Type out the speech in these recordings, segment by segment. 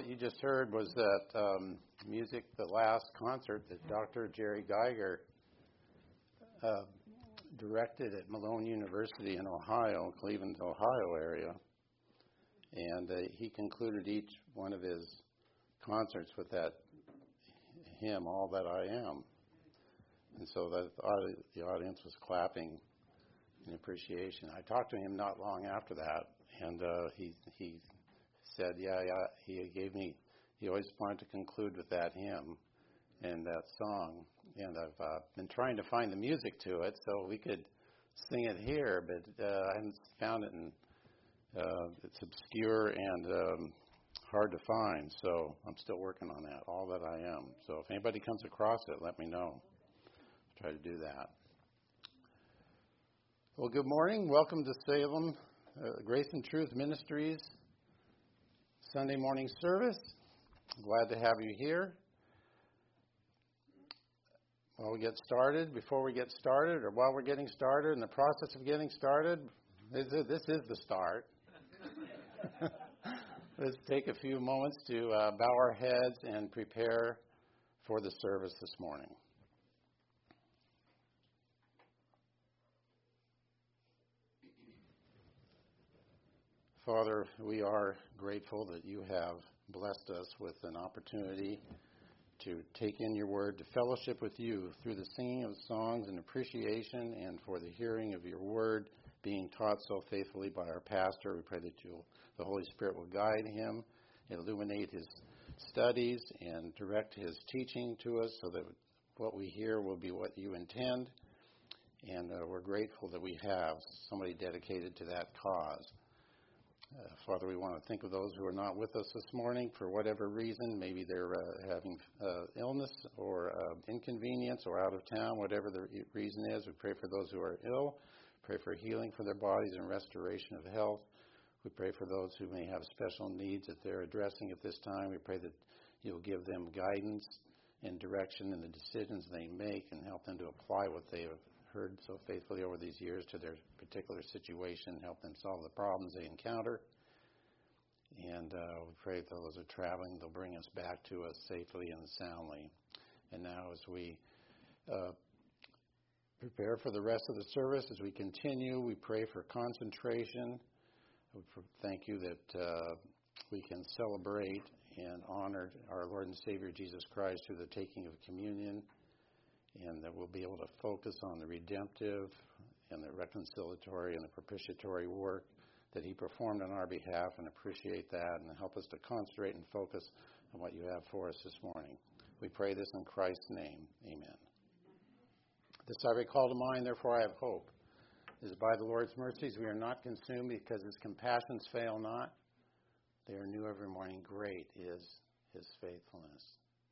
you just heard was that music, the last concert that Dr. Jerry Geiger directed at Malone University in Ohio, Cleveland, Ohio area. And he concluded each one of his concerts with that hymn, All That I Am. And so the audience was clapping in appreciation. I talked to him not long after that, and he said, he always wanted to conclude with that hymn and that song. And I've been trying to find the music to it so we could sing it here, but I haven't found it, and it's obscure and hard to find, so I'm still working on that, All That I Am. So if anybody comes across it, let me know. I'll try to do that. Well, good morning. Welcome to Salem Grace and Truth Ministries Sunday morning service. Glad to have you here. Before we get started, or while we're getting started, in the process of getting started, this is the start. Let's take a few moments to bow our heads and prepare for the service this morning. Father, we are grateful that you have blessed us with an opportunity to take in your word, to fellowship with you through the singing of songs and appreciation, and for the hearing of your word being taught so faithfully by our pastor. We pray that the Holy Spirit will guide him, illuminate his studies, and direct his teaching to us so that what we hear will be what you intend. And we're grateful that we have somebody dedicated to that cause. Father, we want to think of those who are not with us this morning for whatever reason. Maybe they're having illness or inconvenience or out of town, whatever the reason is. We pray for those who are ill. Pray for healing for their bodies and restoration of health. We pray for those who may have special needs that they're addressing at this time. We pray that you'll give them guidance and direction in the decisions they make and help them to apply what they have heard so faithfully over these years to their particular situation, help them solve the problems they encounter. And we pray that those who are traveling, they'll bring us back to us safely and soundly. And now as we prepare for the rest of the service, as we continue, we pray for concentration. We thank you that we can celebrate and honor our Lord and Savior Jesus Christ through the taking of communion, and that we'll be able to focus on the redemptive and the reconciliatory and the propitiatory work that he performed on our behalf, and appreciate that, and help us to concentrate and focus on what you have for us this morning. We pray this in Christ's name. Amen. This I recall to mind, therefore I have hope. It is by the Lord's mercies we are not consumed, because his compassions fail not. They are new every morning. Great is his faithfulness.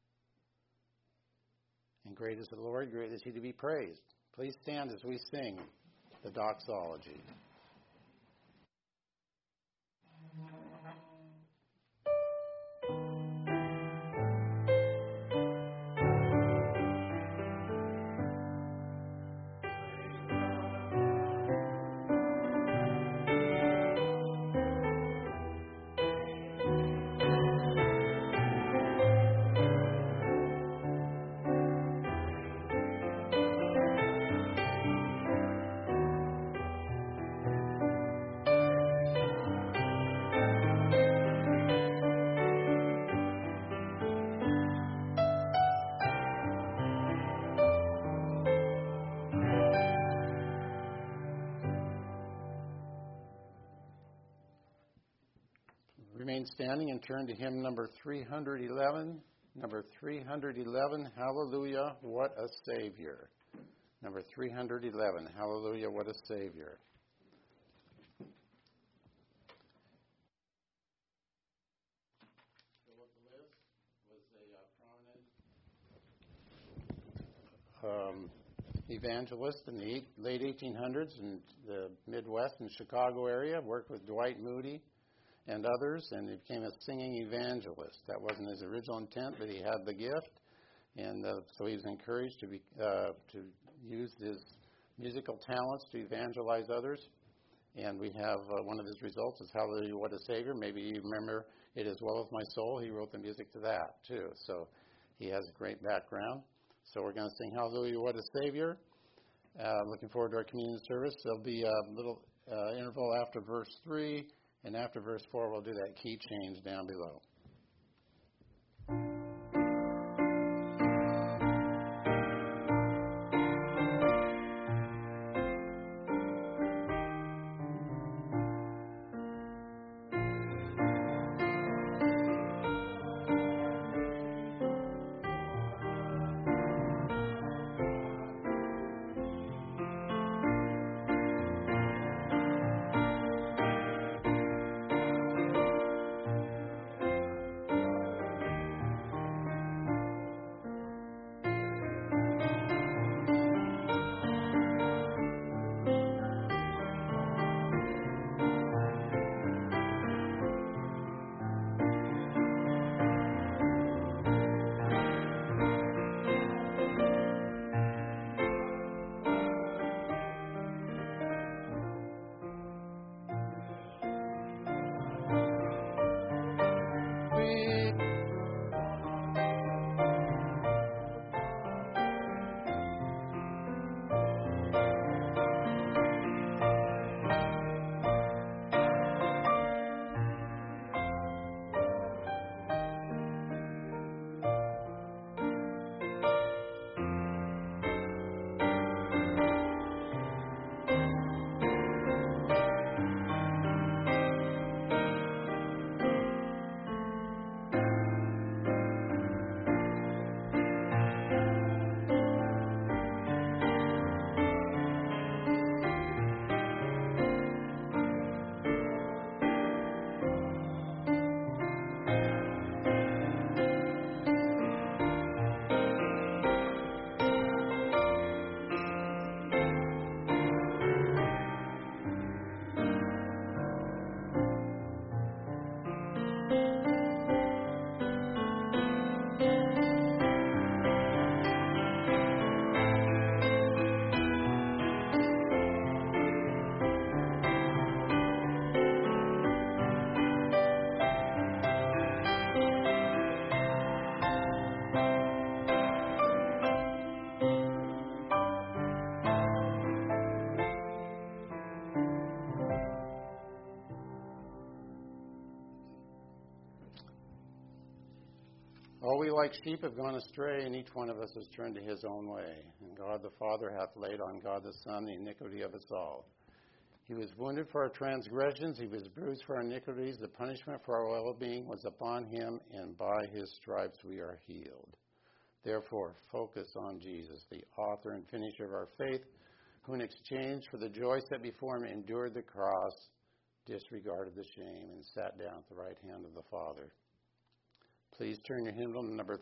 And great is the Lord, great is he to be praised. Please stand as we sing the doxology. Remain standing and turn to hymn number 311. Number 311, Hallelujah, What a Savior. Number 311, Hallelujah, What a Savior. Philip Bliss was a prominent evangelist in the late 1800s in the Midwest and Chicago area, worked with Dwight Moody and others, and he became a singing evangelist. That wasn't his original intent, but he had the gift, and so he was encouraged to use his musical talents to evangelize others. And we have one of his results is Hallelujah, What a Savior. Maybe you remember It Is Well With My Soul. He wrote the music to that, too. So he has a great background. So we're going to sing Hallelujah, What a Savior. Looking forward to our communion service. There'll be a little interval after verse 3, and after verse 4, we'll do that key change down below. All we like sheep have gone astray, and each one of us has turned to his own way. And God the Father hath laid on God the Son the iniquity of us all. He was wounded for our transgressions, he was bruised for our iniquities. The punishment for our well-being was upon him, and by his stripes we are healed. Therefore, focus on Jesus, the author and finisher of our faith, who in exchange for the joy set before him endured the cross, disregarded the shame, and sat down at the right hand of the Father. Please turn your hymnal to number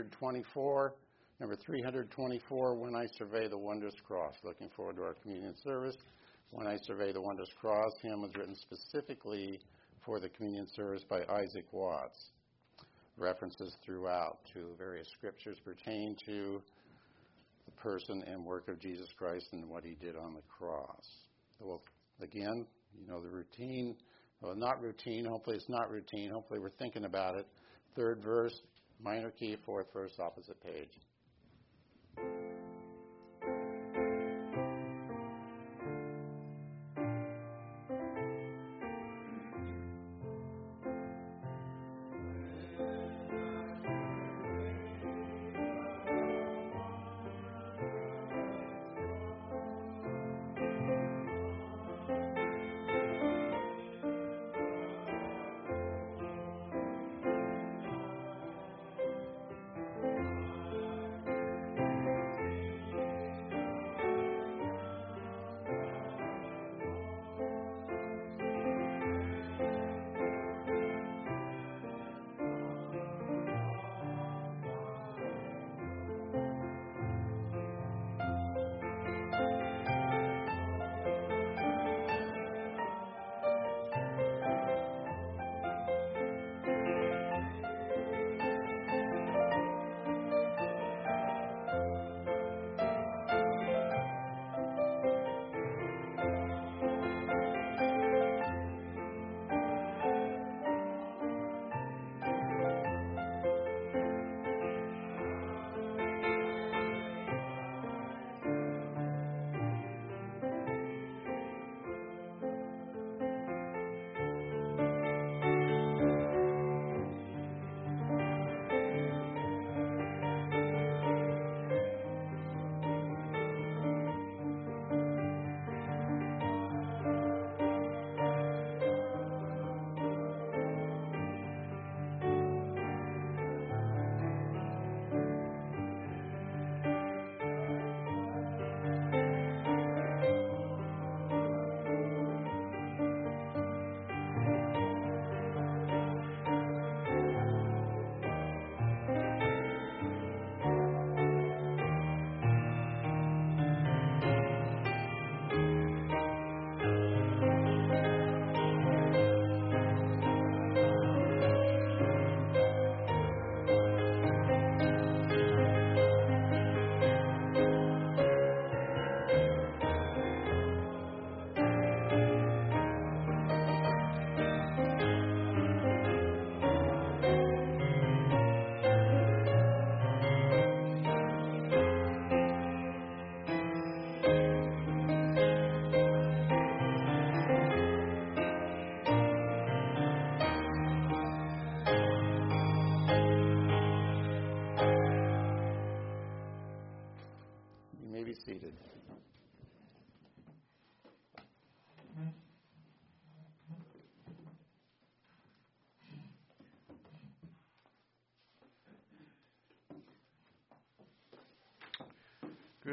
324. Number 324, When I Survey the Wondrous Cross. Looking forward to our communion service. When I Survey the Wondrous Cross, hymn was written specifically for the communion service by Isaac Watts. References throughout to various scriptures pertain to the person and work of Jesus Christ and what he did on the cross. Well, again, you know the routine. Well, not routine. Hopefully it's not routine. Hopefully we're thinking about it. Third verse, minor key, fourth verse, opposite page.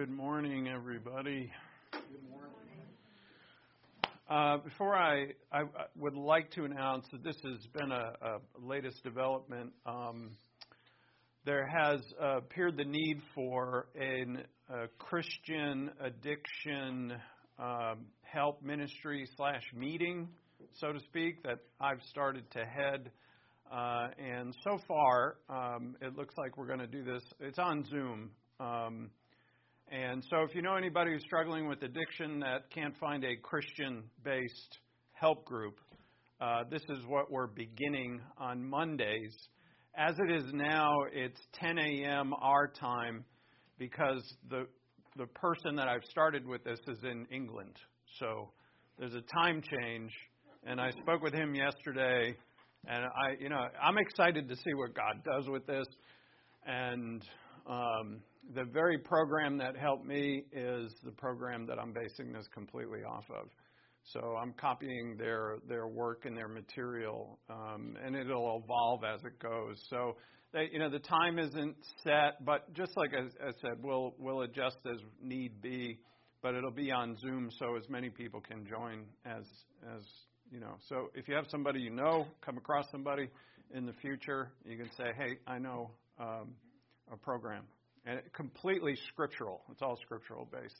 Good morning, everybody. Good morning. Before I would like to announce that this has been a latest development. There has appeared the need for a Christian addiction help ministry / meeting, so to speak, that I've started to head. And so far, it looks like we're going to do this. It's on Zoom. And so if you know anybody who's struggling with addiction that can't find a Christian-based help group, this is what we're beginning on Mondays. As it is now, it's 10 a.m. our time because the person that I've started with this is in England. So there's a time change, and I spoke with him yesterday, and I'm excited to see what God does with this. And the very program that helped me is the program that I'm basing this completely off of. So I'm copying their work and their material, and it'll evolve as it goes. So the time isn't set, but just like I said, we'll adjust as need be. But it'll be on Zoom, so as many people can join as you know. So if you have somebody you know, come across somebody in the future, you can say, hey, I know a program. And completely scriptural. It's all scriptural based.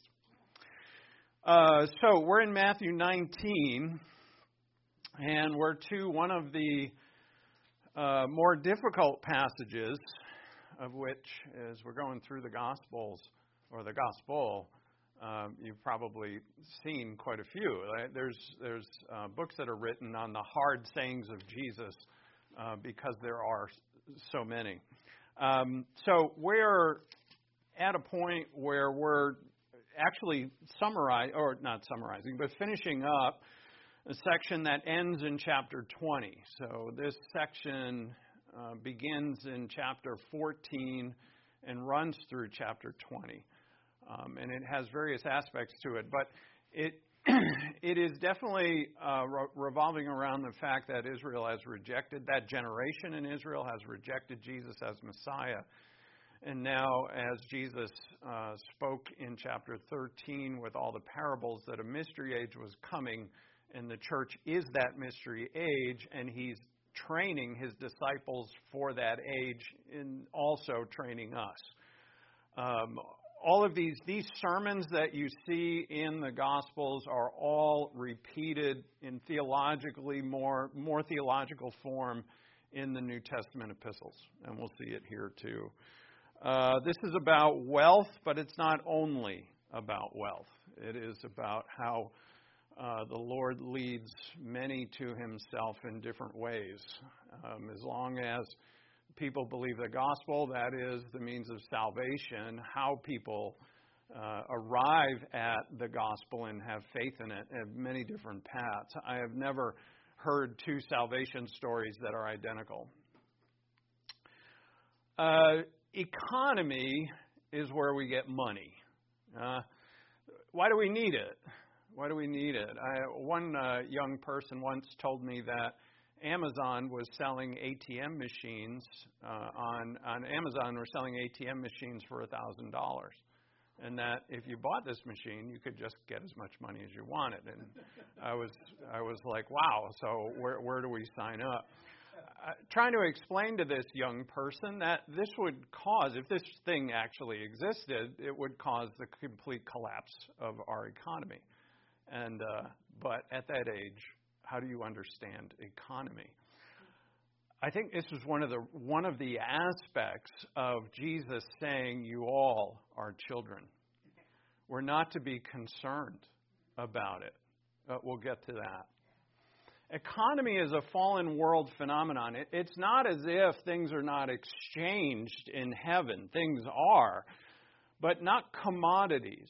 So we're in Matthew 19, and we're to one of the more difficult passages, of which, as we're going through the Gospels, or the Gospel, you've probably seen quite a few. Right? There's books that are written on the hard sayings of Jesus because there are so many. So we're at a point where we're actually finishing up a section that ends in chapter 20. So this section begins in chapter 14 and runs through chapter 20. And it has various aspects to it, but it is definitely revolving around the fact that Israel has rejected, that generation in Israel has rejected Jesus as Messiah. And now, as Jesus spoke in chapter 13 with all the parables that a mystery age was coming, and the church is that mystery age, and he's training his disciples for that age and also training us. All of these sermons that you see in the Gospels are all repeated in more theological form in the New Testament epistles, and we'll see it here too. This is about wealth, but it's not only about wealth. It is about how the Lord leads many to himself in different ways. As long as people believe the gospel, that is the means of salvation, how people arrive at the gospel and have faith in it have many different paths. I have never heard two salvation stories that are identical. Economy is where we get money. Why do we need it? Why do we need it? One young person once told me that Amazon was selling ATM machines on Amazon. Were selling ATM machines for $1,000, and that if you bought this machine, you could just get as much money as you wanted. And I was like, wow. So where do we sign up? Trying to explain to this young person that this would cause, if this thing actually existed, it would cause the complete collapse of our economy. And but at that age, how do you understand economy? I think this is one of the aspects of Jesus saying, "You all are children." We're not to be concerned about it. We'll get to that. Economy is a fallen world phenomenon. It's not as if things are not exchanged in heaven. Things are, but not commodities.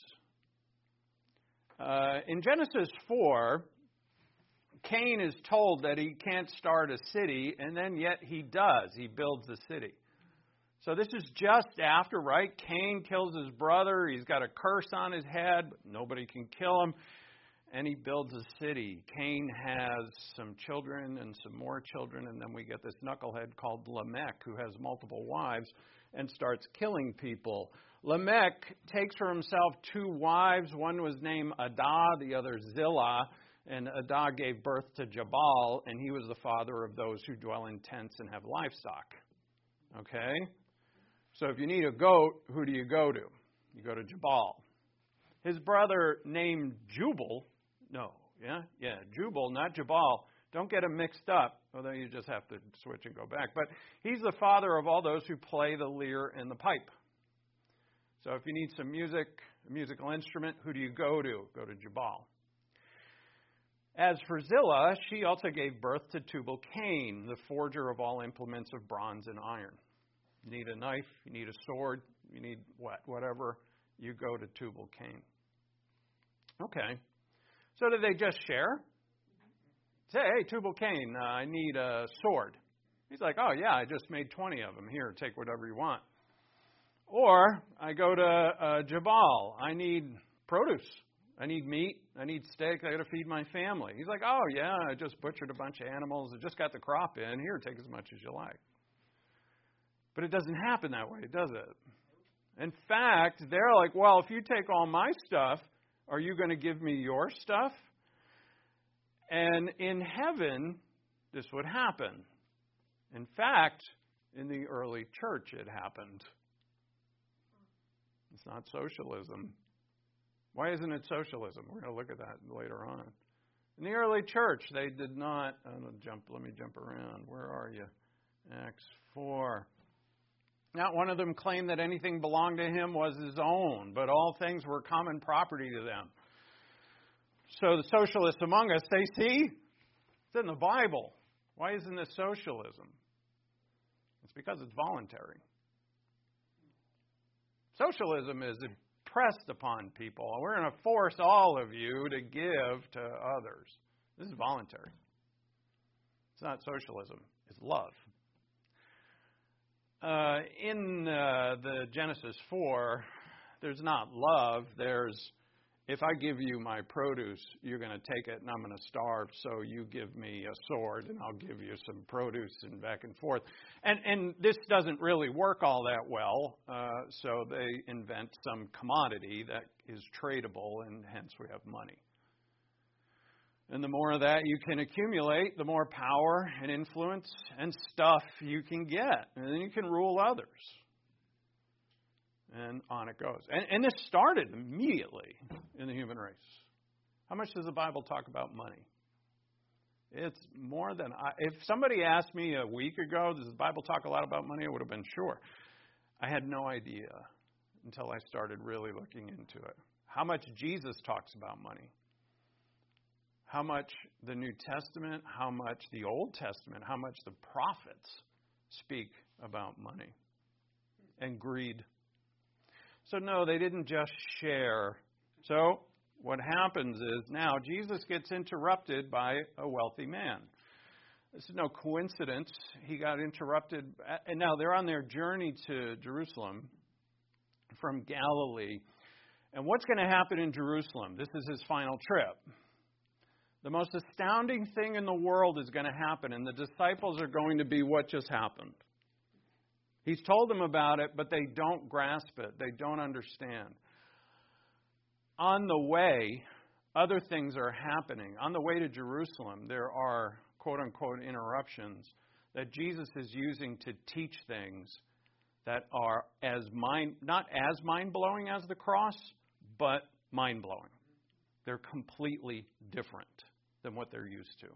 In Genesis 4, Cain is told that he can't start a city, and then yet he does. He builds a city. So this is just after, right? Cain kills his brother. He's got a curse on his head, but nobody can kill him. And he builds a city. Cain has some children and some more children, and then we get this knucklehead called Lamech who has multiple wives and starts killing people. Lamech takes for himself 2 wives. One was named Adah, the other Zillah. And Adah gave birth to Jabal, and he was the father of those who dwell in tents and have livestock. Okay? So if you need a goat, who do you go to? You go to Jabal. His brother named Jubal, Jubal, not Jabal. Don't get them mixed up, although you just have to switch and go back. But he's the father of all those who play the lyre and the pipe. So if you need some music, a musical instrument, who do you go to? Go to Jabal. As for Zillah, she also gave birth to Tubal-Cain, the forger of all implements of bronze and iron. You need a knife, you need a sword, you need whatever, you go to Tubal-Cain. Okay. So did they just share? Say, hey, Tubal-Cain, I need a sword. He's like, oh, yeah, I just made 20 of them. Here, take whatever you want. Or I go to Jabal. I need produce. I need meat. I need steak. I got to feed my family. He's like, oh, yeah, I just butchered a bunch of animals. I just got the crop in. Here, take as much as you like. But it doesn't happen that way, does it? In fact, they're like, well, if you take all my stuff, are you going to give me your stuff? And in heaven, this would happen. In fact, in the early church, it happened. It's not socialism. Why isn't it socialism? We're going to look at that later on. In the early church, they did not. Let me jump around. Where are you? Acts 4. Not one of them claimed that anything belonged to him was his own, but all things were common property to them. So the socialists among us, they see, it's in the Bible. Why isn't this socialism? It's because it's voluntary. Socialism is impressed upon people. We're going to force all of you to give to others. This is voluntary. It's not socialism. It's love. In the Genesis 4, there's not love. There's, if I give you my produce, you're going to take it and I'm going to starve, so you give me a sword and I'll give you some produce and back and forth. And this doesn't really work all that well, so they invent some commodity that is tradable, and hence we have money. And the more of that you can accumulate, the more power and influence and stuff you can get. And then you can rule others. And on it goes. And this started immediately in the human race. How much does the Bible talk about money? It's more than if somebody asked me a week ago, does the Bible talk a lot about money? I would have been sure. I had no idea until I started really looking into it. How much Jesus talks about money. How much the New Testament, how much the Old Testament, how much the prophets speak about money and greed. So no, they didn't just share. So what happens is now Jesus gets interrupted by a wealthy man. This is no coincidence. He got interrupted. And now they're on their journey to Jerusalem from Galilee. And what's going to happen in Jerusalem? This is his final trip. The most astounding thing in the world is going to happen, and the disciples are going to be what just happened. He's told them about it, but they don't grasp it. They don't understand. On the way, other things are happening. On the way to Jerusalem, there are, quote-unquote, interruptions that Jesus is using to teach things that are not as mind-blowing as the cross, but mind-blowing. They're completely different than what they're used to.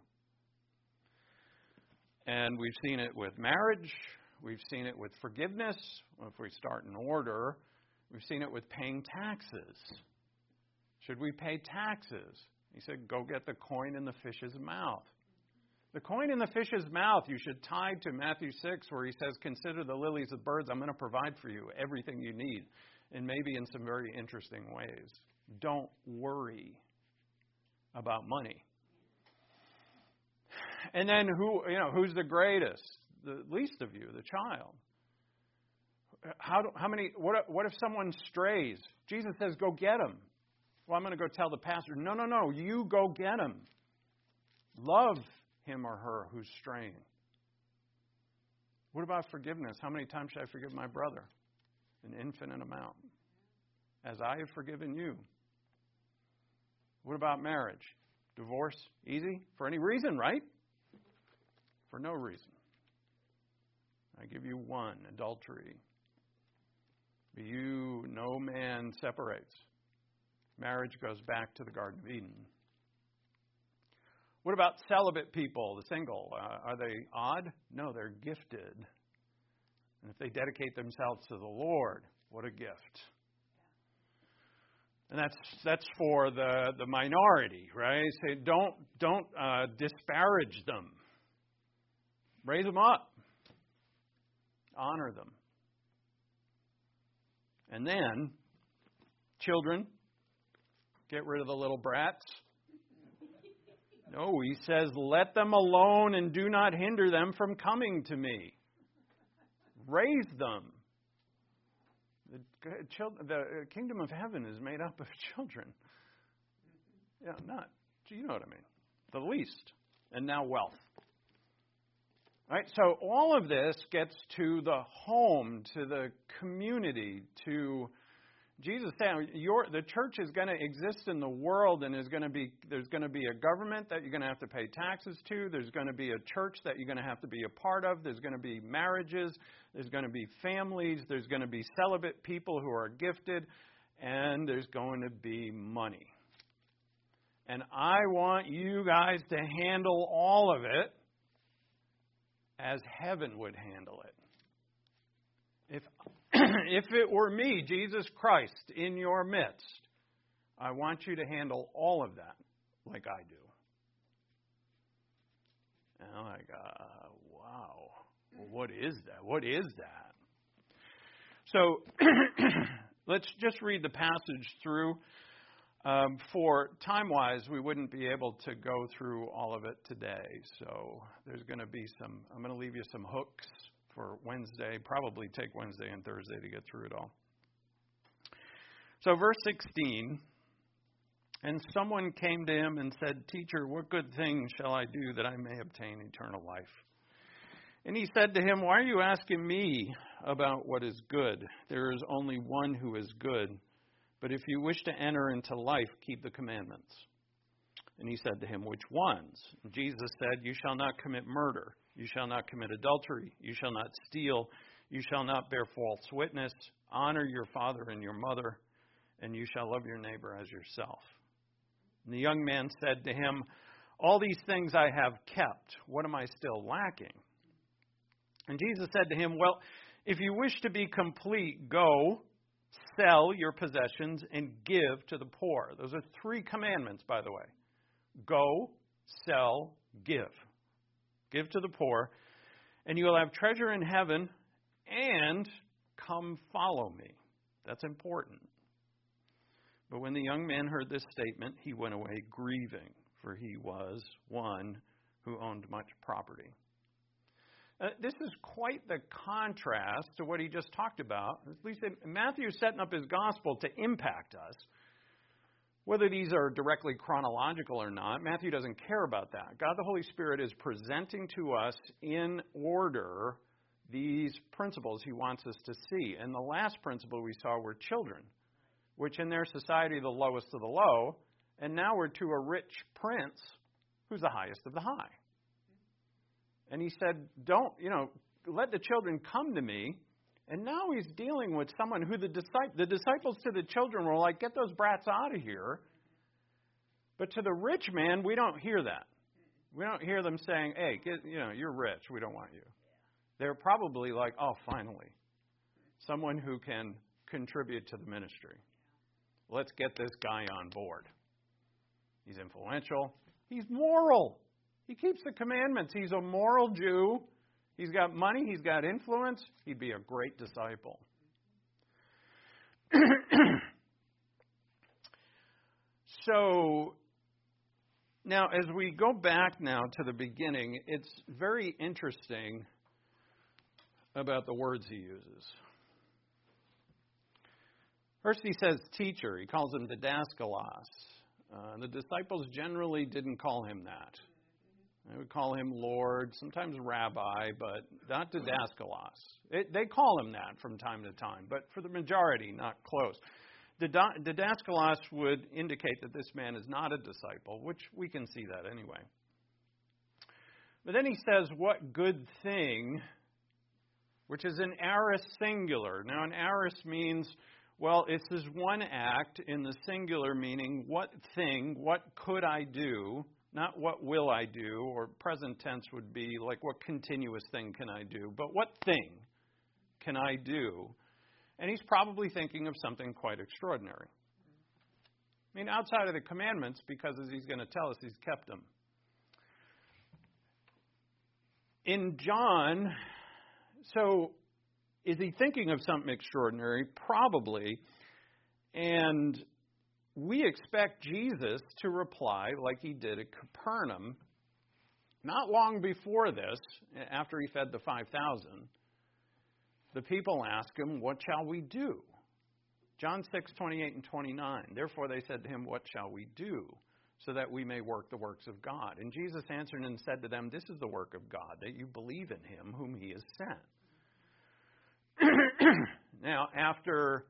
And we've seen it with marriage. We've seen it with forgiveness. Well, if we start in order, we've seen it with paying taxes. Should we pay taxes? He said, go get the coin in the fish's mouth. The coin in the fish's mouth you should tie to Matthew 6, where he says, consider the lilies of birds. I'm going to provide for you everything you need, and maybe in some very interesting ways. Don't worry about money. And then who's the greatest? The least of you, the child. How many? What if someone strays? Jesus says, go get him. Well, I'm going to go tell the pastor. No. You go get him. Love him or her who's straying. What about forgiveness? How many times should I forgive my brother? an infinite amount. As I have forgiven you. What about marriage? Divorce, easy? For any reason, right? For no reason. I give you one, adultery. You, no man separates. Marriage goes back to the Garden of Eden. What about celibate people, the single? Are they odd? No, they're gifted. And if they dedicate themselves to the Lord, what a gift. And that's for the minority, right? Say, don't disparage them. Raise them up. Honor them. And then, children, get rid of the little brats. No, he says, let them alone and do not hinder them from coming to me. Raise them. The kingdom of heaven is made up of children. Yeah, you know what I mean. The least. And now wealth. Right? So all of this gets to the home, to the community, to Jesus saying the church is going to exist in the world, and there's going to be a government that you're going to have to pay taxes to. There's going to be a church that you're going to have to be a part of. There's going to be marriages. There's going to be families. There's going to be celibate people who are gifted, and there's going to be money. And I want you guys to handle all of it as heaven would handle it. If it were me, Jesus Christ, in your midst, I want you to handle all of that like I do. And I'm like, wow, well, what is that? What is that? So let's just read the passage through. For time-wise, we wouldn't be able to go through all of it today. So there's going to be I'm going to leave you some hooks for Wednesday. Probably take Wednesday and Thursday to get through it all. So verse 16, and someone came to him and said, Teacher, what good thing shall I do that I may obtain eternal life? And he said to him, Why are you asking me about what is good? There is only one who is good. But if you wish to enter into life, keep the commandments. And he said to him, Which ones? And Jesus said, You shall not commit murder. You shall not commit adultery. You shall not steal. You shall not bear false witness. Honor your father and your mother. And you shall love your neighbor as yourself. And the young man said to him, All these things I have kept. What am I still lacking? And Jesus said to him, Well, if you wish to be complete, go, sell your possessions and give to the poor. Those are 3 commandments, by the way. Go, sell, give. Give to the poor, and you will have treasure in heaven, and come follow me. That's important. But when the young man heard this statement, he went away grieving, for he was one who owned much property. This is quite the contrast to what he just talked about. At least Matthew is setting up his gospel to impact us. Whether these are directly chronological or not, Matthew doesn't care about that. God the Holy Spirit is presenting to us in order these principles he wants us to see. And the last principle we saw were children, which in their society are the lowest of the low. And now we're to a rich prince who's the highest of the high. And he said, let the children come to me. And now he's dealing with someone who the disciples to the children were like, get those brats out of here. But to the rich man, we don't hear that. We don't hear them saying, hey, you're rich. We don't want you. They're probably like, oh, finally, someone who can contribute to the ministry. Let's get this guy on board. He's influential. He's moral. He keeps the commandments. He's a moral Jew. He's got money. He's got influence. He'd be a great disciple. So, now as we go back now to the beginning, it's very interesting about the words he uses. First he says teacher. He calls him didaskalos. The disciples generally didn't call him that. They would call him Lord, sometimes Rabbi, but not Didaskalos. They call him that from time to time, but for the majority, not close. Didaskalos would indicate that this man is not a disciple, which we can see that anyway. But then he says, what good thing, which is an aorist singular. Now, an aorist means, well, it's this one act in the singular meaning, what thing, what could I do, not what will I do, or present tense would be like what continuous thing can I do, but what thing can I do? And he's probably thinking of something quite extraordinary. I mean, outside of the commandments, because as he's going to tell us, he's kept them. In John, so is he thinking of something extraordinary? Probably. And we expect Jesus to reply like he did at Capernaum, not long before this, after he fed the 5,000. The people ask him, what shall we do? John 6:28 and 29. Therefore they said to him, what shall we do, so that we may work the works of God? And Jesus answered and said to them, this is the work of God, that you believe in him whom he has sent. Now, after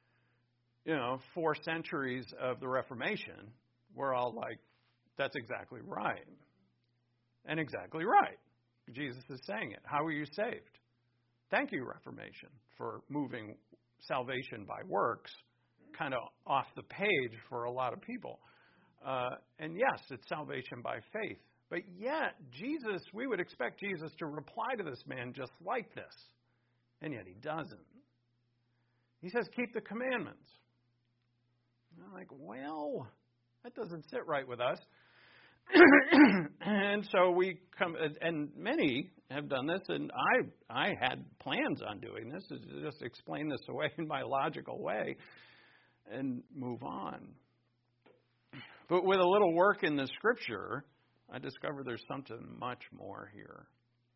4 centuries of the Reformation, we're all like, that's exactly right. And exactly right. Jesus is saying it. How are you saved? Thank you, Reformation, for moving salvation by works kind of off the page for a lot of people. And yes, it's salvation by faith. But yet, Jesus, we would expect Jesus to reply to this man just like this. And yet he doesn't. He says, keep the commandments. And I'm like, well, that doesn't sit right with us. And so we come, and many have done this, and I had plans on doing this, is to just explain this away in my logical way and move on. But with a little work in the Scripture, I discovered there's something much more here.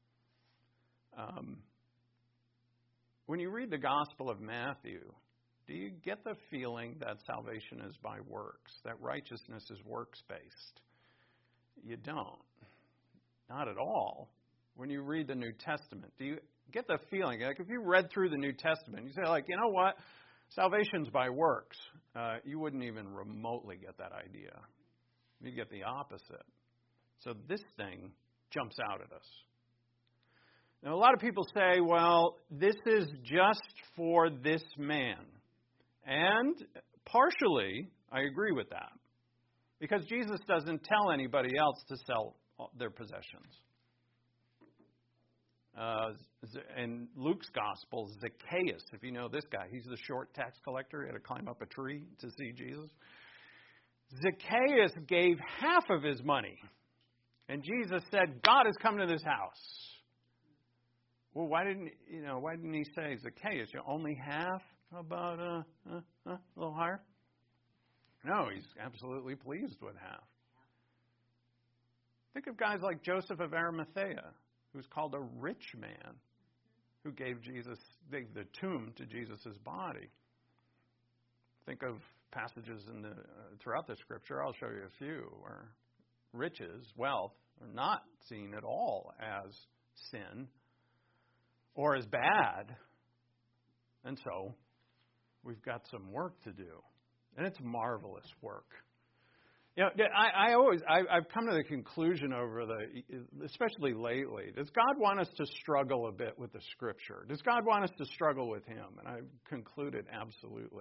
When you read the Gospel of Matthew, do you get the feeling that salvation is by works, that righteousness is works-based? You don't. Not at all. When you read the New Testament, do you get the feeling, like if you read through the New Testament, you say, like, you know what? Salvation's by works. You wouldn't even remotely get that idea. You get the opposite. So this thing jumps out at us. Now, a lot of people say, well, this is just for this man. And partially, I agree with that. Because Jesus doesn't tell anybody else to sell their possessions. In Luke's Gospel, Zacchaeus, if you know this guy, he's the short tax collector. He had to climb up a tree to see Jesus. Zacchaeus gave half of his money. And Jesus said, God has come to this house. Well, why didn't he say, Zacchaeus, you only half? How about a little higher? No, he's absolutely pleased with half. Think of guys like Joseph of Arimathea, who's called a rich man, who gave the tomb to Jesus' body. Think of passages throughout the Scripture, I'll show you a few, where riches, wealth, are not seen at all as sin or as bad. And so, we've got some work to do. And it's marvelous work. I've come to the conclusion especially lately, does God want us to struggle a bit with the Scripture? Does God want us to struggle with Him? And I've concluded absolutely.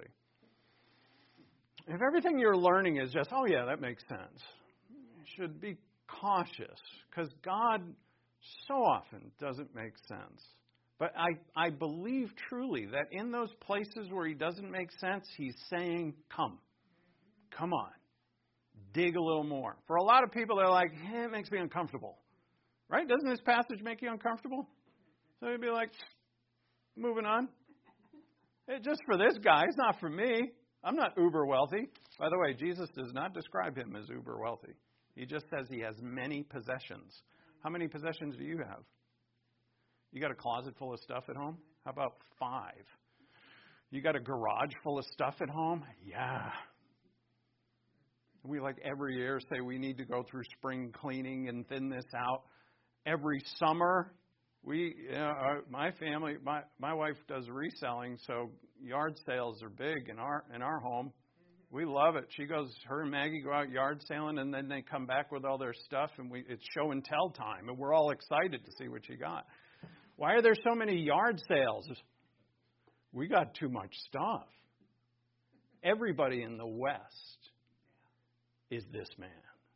If everything you're learning is just, oh yeah, that makes sense, you should be cautious, because God so often doesn't make sense. But I believe truly that in those places where He doesn't make sense, He's saying, come on, dig a little more. For a lot of people, they're like, it makes me uncomfortable. Right? Doesn't this passage make you uncomfortable? So you'd be like, moving on. Just for this guy, it's not for me. I'm not uber wealthy. By the way, Jesus does not describe him as uber wealthy. He just says he has many possessions. How many possessions do you have? You got a closet full of stuff at home? How about 5? You got a garage full of stuff at home? Yeah. We like every year say we need to go through spring cleaning and thin this out. Every summer, my family, my wife does reselling, so yard sales are big in our home. We love it. Her and Maggie go out yard sailing, and then they come back with all their stuff, and it's show and tell time, and we're all excited to see what you got. Why are there so many yard sales? We got too much stuff. Everybody in the West is this man.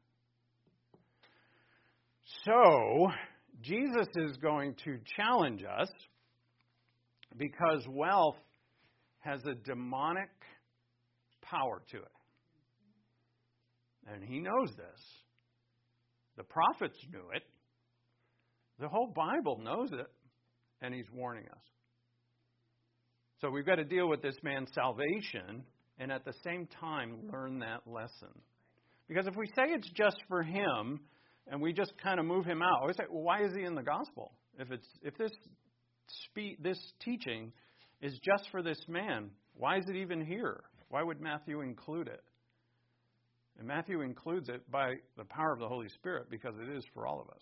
So, Jesus is going to challenge us because wealth has a demonic power to it. And he knows this. The prophets knew it. The whole Bible knows it. And he's warning us. So we've got to deal with this man's salvation and at the same time learn that lesson. Because if we say it's just for him and we just kind of move him out, we say, well, why is he in the gospel? If this teaching is just for this man, why is it even here? Why would Matthew include it? And Matthew includes it by the power of the Holy Spirit because it is for all of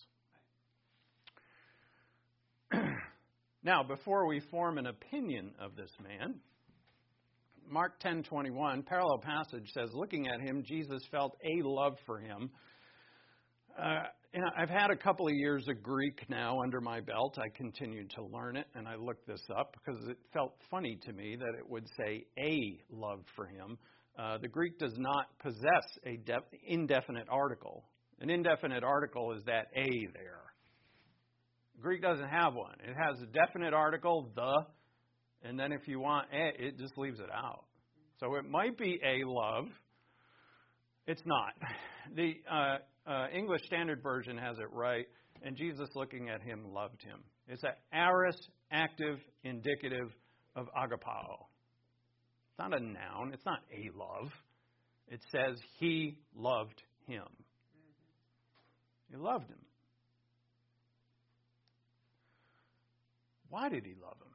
us. Now, before we form an opinion of this man, Mark 10:21, parallel passage says, looking at him, Jesus felt a love for him. I've had a couple of years of Greek now under my belt. I continued to learn it, and I looked this up because it felt funny to me that it would say a love for him. The Greek does not possess a indefinite article. An indefinite article is that a there. Greek doesn't have one. It has a definite article, the, and then if you want a, it just leaves it out. So it might be a love. It's not. The English Standard Version has it right, and Jesus looking at him loved him. It's an aorist, active, indicative of agapao. It's not a noun. It's not a love. It says he loved him. He loved him. Why did he love him?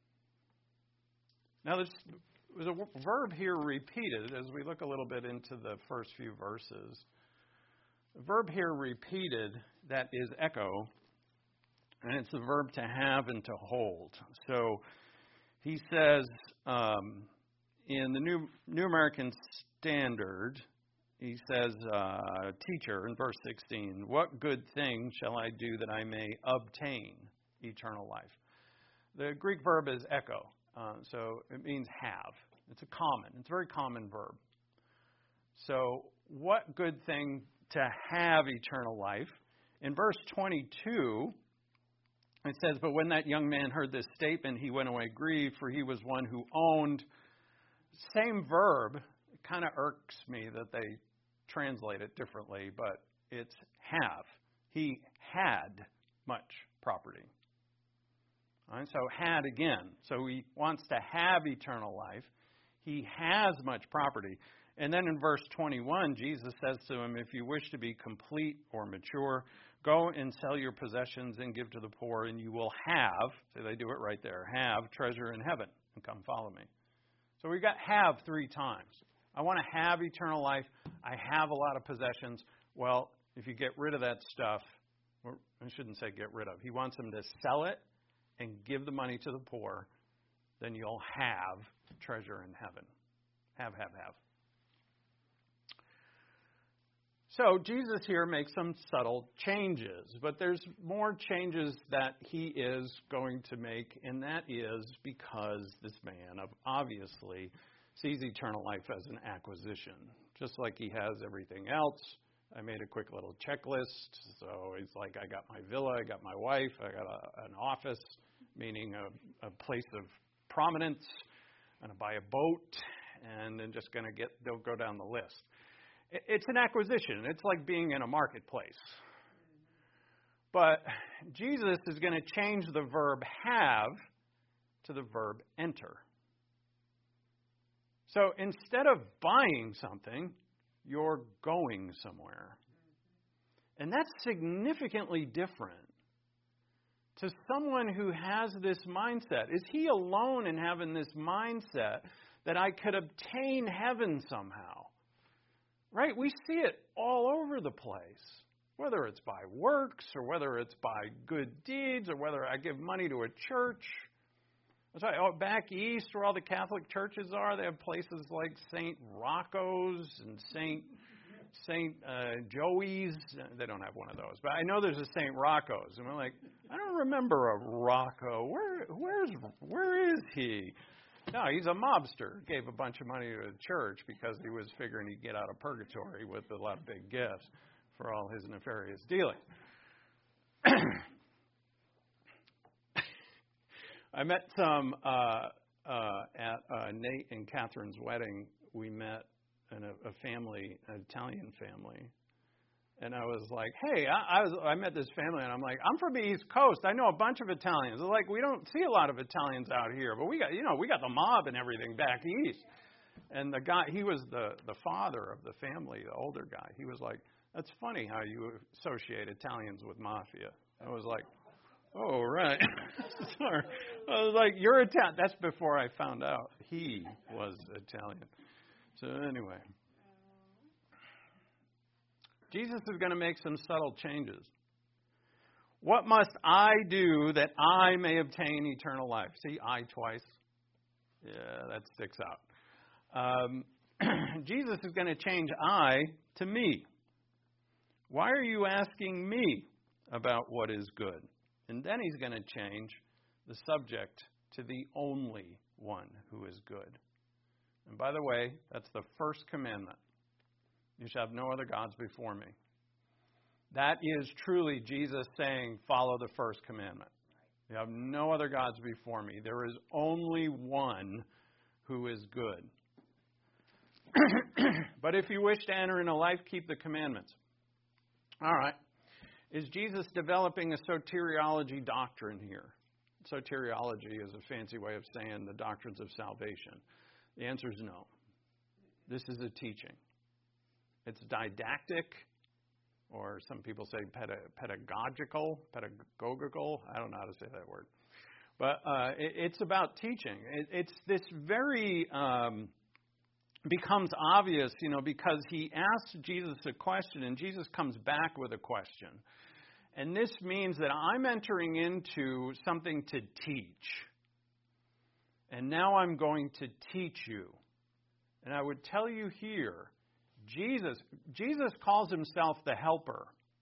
Now, there's a verb here repeated as we look a little bit into the first few verses. The verb here repeated that is echo, and it's the verb to have and to hold. So he says in the New American Standard, he says, teacher, in verse 16, what good thing shall I do that I may obtain eternal life? The Greek verb is echo, so it means have. It's a very common verb. So what good thing to have eternal life? In verse 22, it says, but when that young man heard this statement, he went away grieved, for he was one who owned. Same verb. It kind of irks me that they translate it differently, but it's have. He had much property. All right, so had again. So he wants to have eternal life. He has much property. And then in verse 21, Jesus says to him, if you wish to be complete or mature, go and sell your possessions and give to the poor, and you will have, so they do it right there, have treasure in heaven, and come follow me. So we got have 3 times. I want to have eternal life. I have a lot of possessions. Well, if you get rid of that stuff, or I shouldn't say get rid of, he wants them to sell it and give the money to the poor, then you'll have treasure in heaven. Have. So Jesus here makes some subtle changes, but there's more changes that he is going to make, and that is because this man obviously sees eternal life as an acquisition, just like he has everything else. I made a quick little checklist. So it's like I got my villa, I got my wife, I got an office, meaning a place of prominence. I'm going to buy a boat, and then just they'll go down the list. It's an acquisition. It's like being in a marketplace. But Jesus is going to change the verb have to the verb enter. So instead of buying something, you're going somewhere. And that's significantly different to someone who has this mindset. Is he alone in having this mindset that I could obtain heaven somehow? right? We see it all over the place, whether it's by works or whether it's by good deeds or whether I give money to a church. That's right. Oh, back east where all the Catholic churches are, they have places like St. Rocco's and St. Joey's. They don't have one of those, but I know there's a St. Rocco's. And we're like, I don't remember a Rocco. Where is he? No, he's a mobster. Gave a bunch of money to the church because he was figuring he'd get out of purgatory with a lot of big gifts for all his nefarious dealings. I met some at Nate and Catherine's wedding. We met in a family, an Italian family, and I was like, "Hey, I met this family, and I'm like, I'm from the East Coast. I know a bunch of Italians. They're like, we don't see a lot of Italians out here, but we got the mob and everything back east." And the guy, he was the father of the family, the older guy. He was like, "That's funny how you associate Italians with mafia." I was like, "Oh, right." Sorry. I was like, "You're Italian." That's before I found out he was Italian. So anyway, Jesus is going to make some subtle changes. What must I do that I may obtain eternal life? See, I twice. Yeah, that sticks out. Jesus is going to change I to me. Why are you asking me about what is good? And then he's going to change the subject to the only one who is good. And by the way, that's the first commandment. You shall have no other gods before me. That is truly Jesus saying, follow the first commandment. You have no other gods before me. There is only one who is good. But if you wish to enter into life, keep the commandments. All right. Is Jesus developing a soteriology doctrine here? Soteriology is a fancy way of saying the doctrines of salvation. The answer is no. This is a teaching. It's didactic, or some people say pedagogical. I don't know how to say that word. But it's about teaching. It's this very becomes obvious, because he asks Jesus a question, and Jesus comes back with a question. And this means that I'm entering into something to teach. And now I'm going to teach you. And I would tell you here, Jesus calls himself the helper.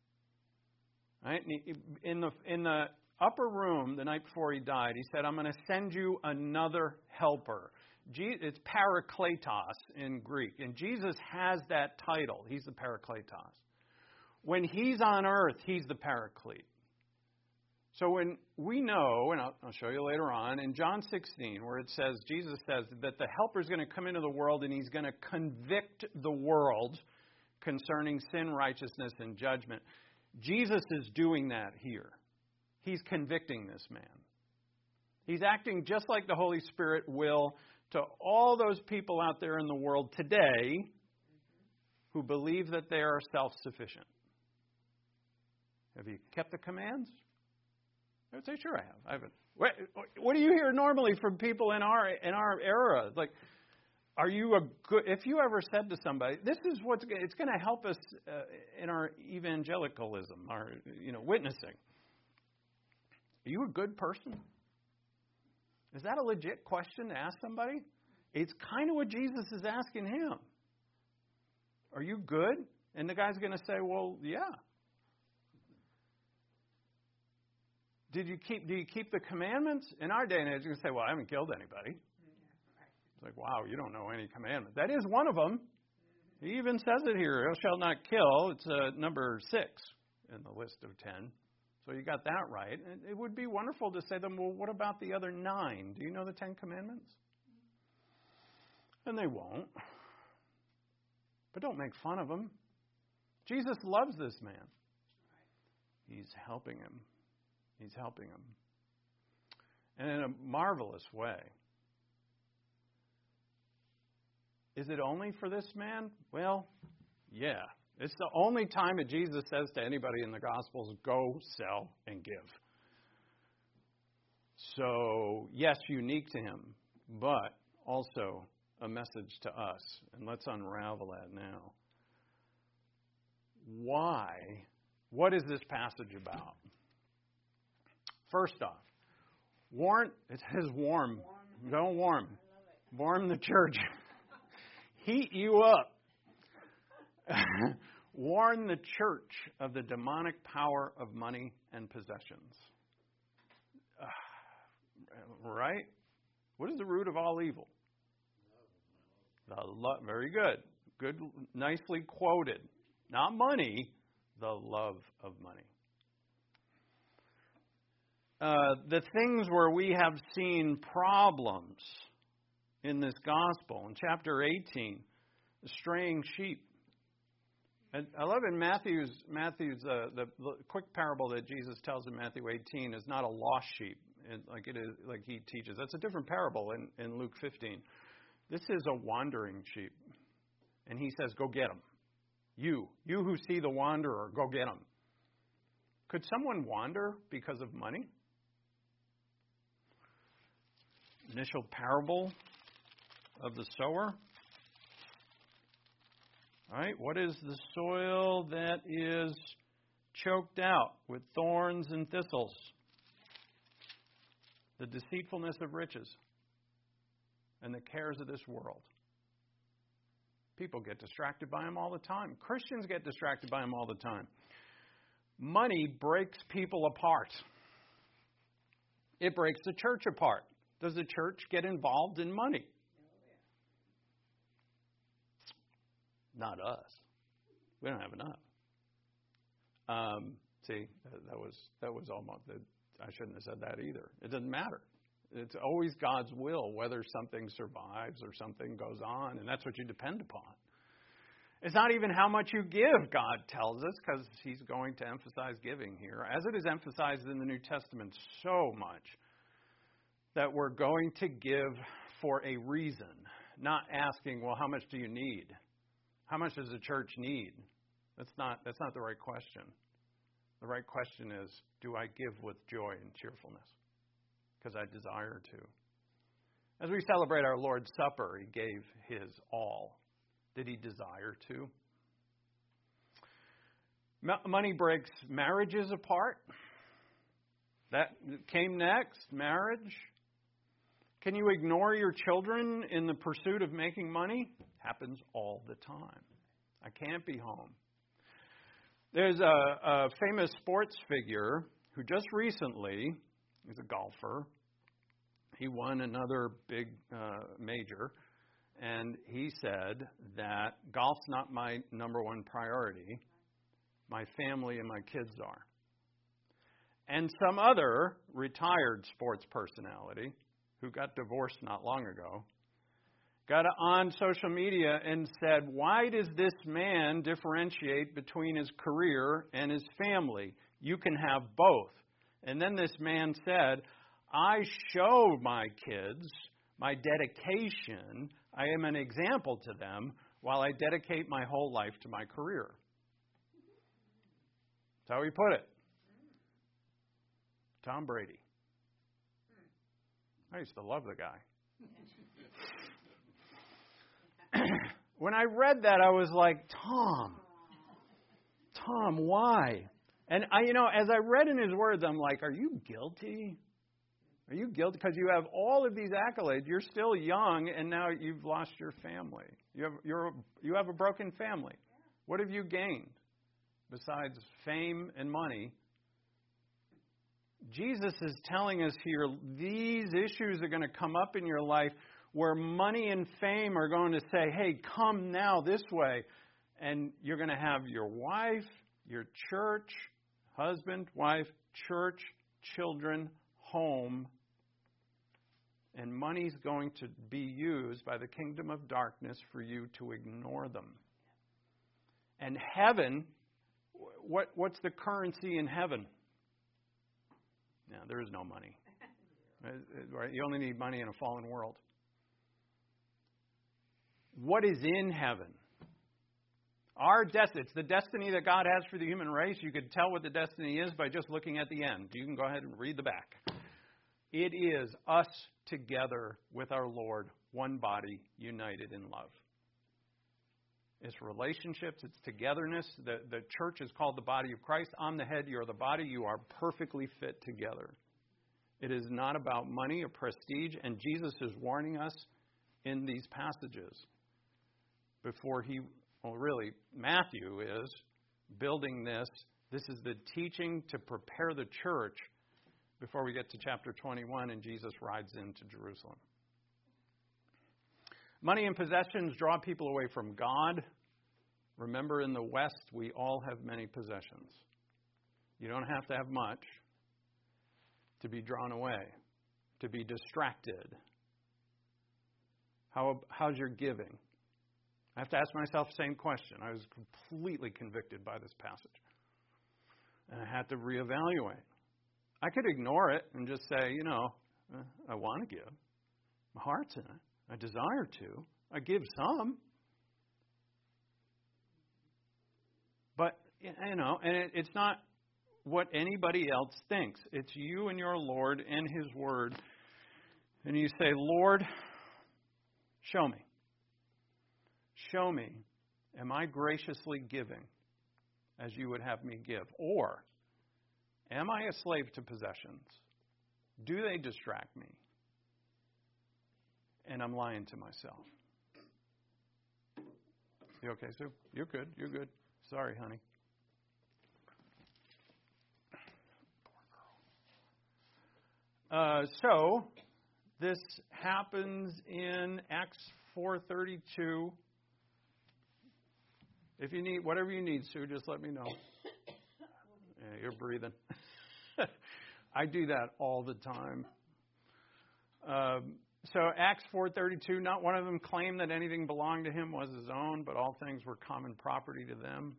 Right? In the upper room the night before he died, he said, I'm going to send you another helper. It's parakletos in Greek. And Jesus has that title. He's the parakletos. When he's on earth, he's the paraclete. So when we know, and I'll show you later on, in John 16, where it says, Jesus says that the helper is going to come into the world and he's going to convict the world concerning sin, righteousness, and judgment. Jesus is doing that here. He's convicting this man. He's acting just like the Holy Spirit will to all those people out there in the world today who believe that they are self-sufficient. Have you kept the commands? I would say, sure I have. I haven't. What do you hear normally from people in our era? Like, are you a good? If you ever said to somebody, "This is it's going to help us in our evangelicalism, our witnessing." Are you a good person? Is that a legit question to ask somebody? It's kind of what Jesus is asking him. Are you good? And the guy's going to say, "Well, yeah." Do you keep the commandments? In our day and age, you're going to say, well, I haven't killed anybody. It's like, wow, you don't know any commandment. That is one of them. He even says it here, thou shalt not kill. It's number 6 in the list of 10. So you got that right. And it would be wonderful to say to them, well, what about the other 9? Do you know the 10 commandments? And they won't. But don't make fun of them. Jesus loves this man. He's helping him. He's helping him. And in a marvelous way. Is it only for this man? Well, yeah. It's the only time that Jesus says to anybody in the Gospels, go, sell, and give. So, yes, unique to him, but also a message to us. And let's unravel that now. why? What is this passage about? First off, it says warm. Don't warm. Warm the church. Heat you up. Warn the church of the demonic power of money and possessions. Right? What is the root of all evil? Very good. Good, nicely quoted. Not money, the love of money. The things where we have seen problems in this gospel, in chapter 18, the straying sheep. And I love in Matthew's the quick parable that Jesus tells in Matthew 18 is not a lost sheep, like it is like he teaches. That's a different parable in Luke 15. This is a wandering sheep, and he says, "Go get him. You who see the wanderer, go get him." Could someone wander because of money? Initial parable of the sower. All right, what is the soil that is choked out with thorns and thistles? The deceitfulness of riches and the cares of this world. People get distracted by them all the time. Christians get distracted by them all the time. Money breaks people apart. It breaks the church apart. Does the church get involved in money? Not us. We don't have enough. See, that was almost. I shouldn't have said that either. It doesn't matter. It's always God's will whether something survives or something goes on, and that's what you depend upon. It's not even how much you give, God tells us, because He's going to emphasize giving here, as it is emphasized in the New Testament so much, that we're going to give for a reason, not asking, well, how much do you need? How much does the church need? That's not the right question. The right question is, do I give with joy and cheerfulness? Because I desire to. As we celebrate our Lord's Supper, He gave His all. Did He desire to? Money breaks marriages apart. That came next, marriage. Can you ignore your children in the pursuit of making money? Happens all the time. I can't be home. There's a famous sports figure who just recently, he's a golfer, he won another big major, and he said that golf's not my number one priority. My family and my kids are. And some other retired sports personality who got divorced not long ago got on social media and said, why does this man differentiate between his career and his family? You can have both. And then this man said, I show my kids my dedication. I am an example to them while I dedicate my whole life to my career. That's how he put it. Tom Brady. I used to love the guy. When I read that, I was like, Tom, why? And as I read in his words, I'm like, are you guilty? Are you guilty? Because you have all of these accolades. You're still young, and now you've lost your family. You have a broken family. What have you gained besides fame and money? Jesus is telling us here, these issues are going to come up in your life where money and fame are going to say, hey, come now this way. And you're going to have your wife, your church, husband, wife, church, children, home. And money's going to be used by the kingdom of darkness for you to ignore them. And heaven, what's the currency in heaven? No, there is no money. Right? You only need money in a fallen world. What is in heaven? Our destiny. It's the destiny that God has for the human race. You could tell what the destiny is by just looking at the end. You can go ahead and read the back. It is us together with our Lord, one body, united in love. It's relationships. It's togetherness. The church is called the body of Christ. I'm the head. You're the body. You are perfectly fit together. It is not about money or prestige. And Jesus is warning us in these passages before really, Matthew is building this. This is the teaching to prepare the church before we get to chapter 21 and Jesus rides into Jerusalem. Money and possessions draw people away from God. Remember, in the West, we all have many possessions. You don't have to have much to be drawn away, to be distracted. How's your giving? I have to ask myself the same question. I was completely convicted by this passage. And I had to reevaluate. I could ignore it and just say, I want to give. My heart's in it. I desire to. I give some. But, and it's not what anybody else thinks. It's you and your Lord and His Word. And you say, Lord, show me. Show me, am I graciously giving as you would have me give? Or am I a slave to possessions? Do they distract me? And I'm lying to myself. You okay, Sue? You're good. You're good. Sorry, honey. So this happens in Acts 4:32. If you need whatever you need, Sue, just let me know. Yeah, you're breathing. I do that all the time. So Acts 4:32, not one of them claimed that anything belonged to him was his own, but all things were common property to them.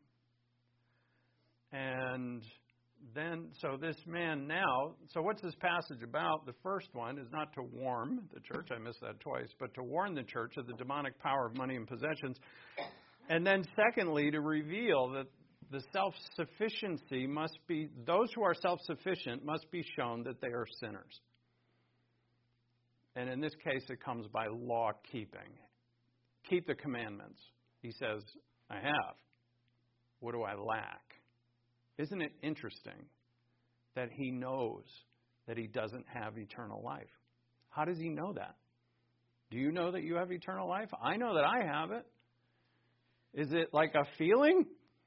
And then, so this man now, so what's this passage about? The first one is not to warn the church, I missed that twice, but to warn the church of the demonic power of money and possessions. And then secondly, to reveal that the self-sufficiency must be, those who are self-sufficient must be shown that they are sinners. And in this case, it comes by law keeping. Keep the commandments. He says, I have. What do I lack? Isn't it interesting that he knows that he doesn't have eternal life? How does he know that? Do you know that you have eternal life? I know that I have it. Is it like a feeling?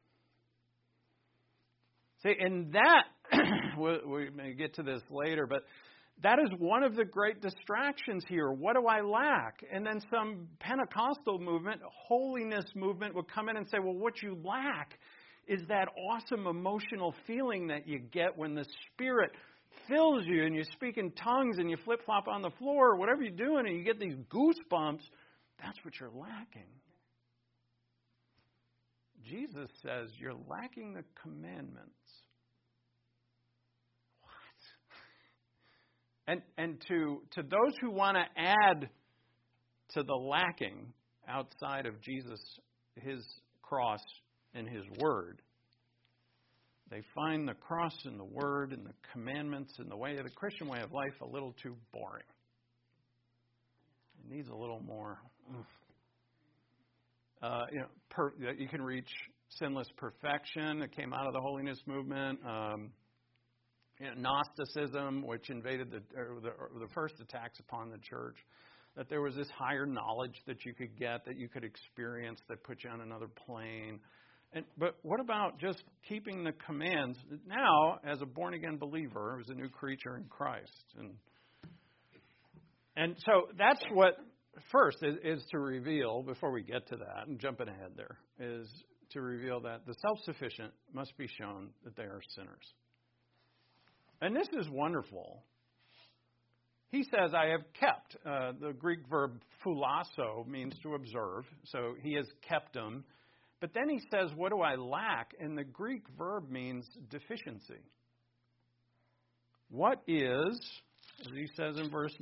See, and that, we may get to this later, but that is one of the great distractions here. What do I lack? And then some Pentecostal movement, holiness movement, would come in and say, well, what you lack is that awesome emotional feeling that you get when the Spirit fills you and you speak in tongues and you flip-flop on the floor or whatever you're doing and you get these goosebumps. That's what you're lacking. Jesus says you're lacking the commandments. What? And to those who want to add to the lacking outside of Jesus, His cross and His Word, they find the cross and the Word and the commandments and the way of the Christian way of life a little too boring. It needs a little more. You can reach sinless perfection. It came out of the holiness movement. Gnosticism, which invaded the first attacks upon the church. That there was this higher knowledge that you could get, that you could experience, that put you on another plane. But what about just keeping the commands? Now, as a born-again believer, as a new creature in Christ. And so that's what, first, is to reveal, before we get to that, and jumping ahead there, is to reveal that the self-sufficient must be shown that they are sinners. And this is wonderful. He says, I have kept. The Greek verb phulasso means to observe. So he has kept them. But then he says, what do I lack? And the Greek verb means deficiency. What is, as he says in verse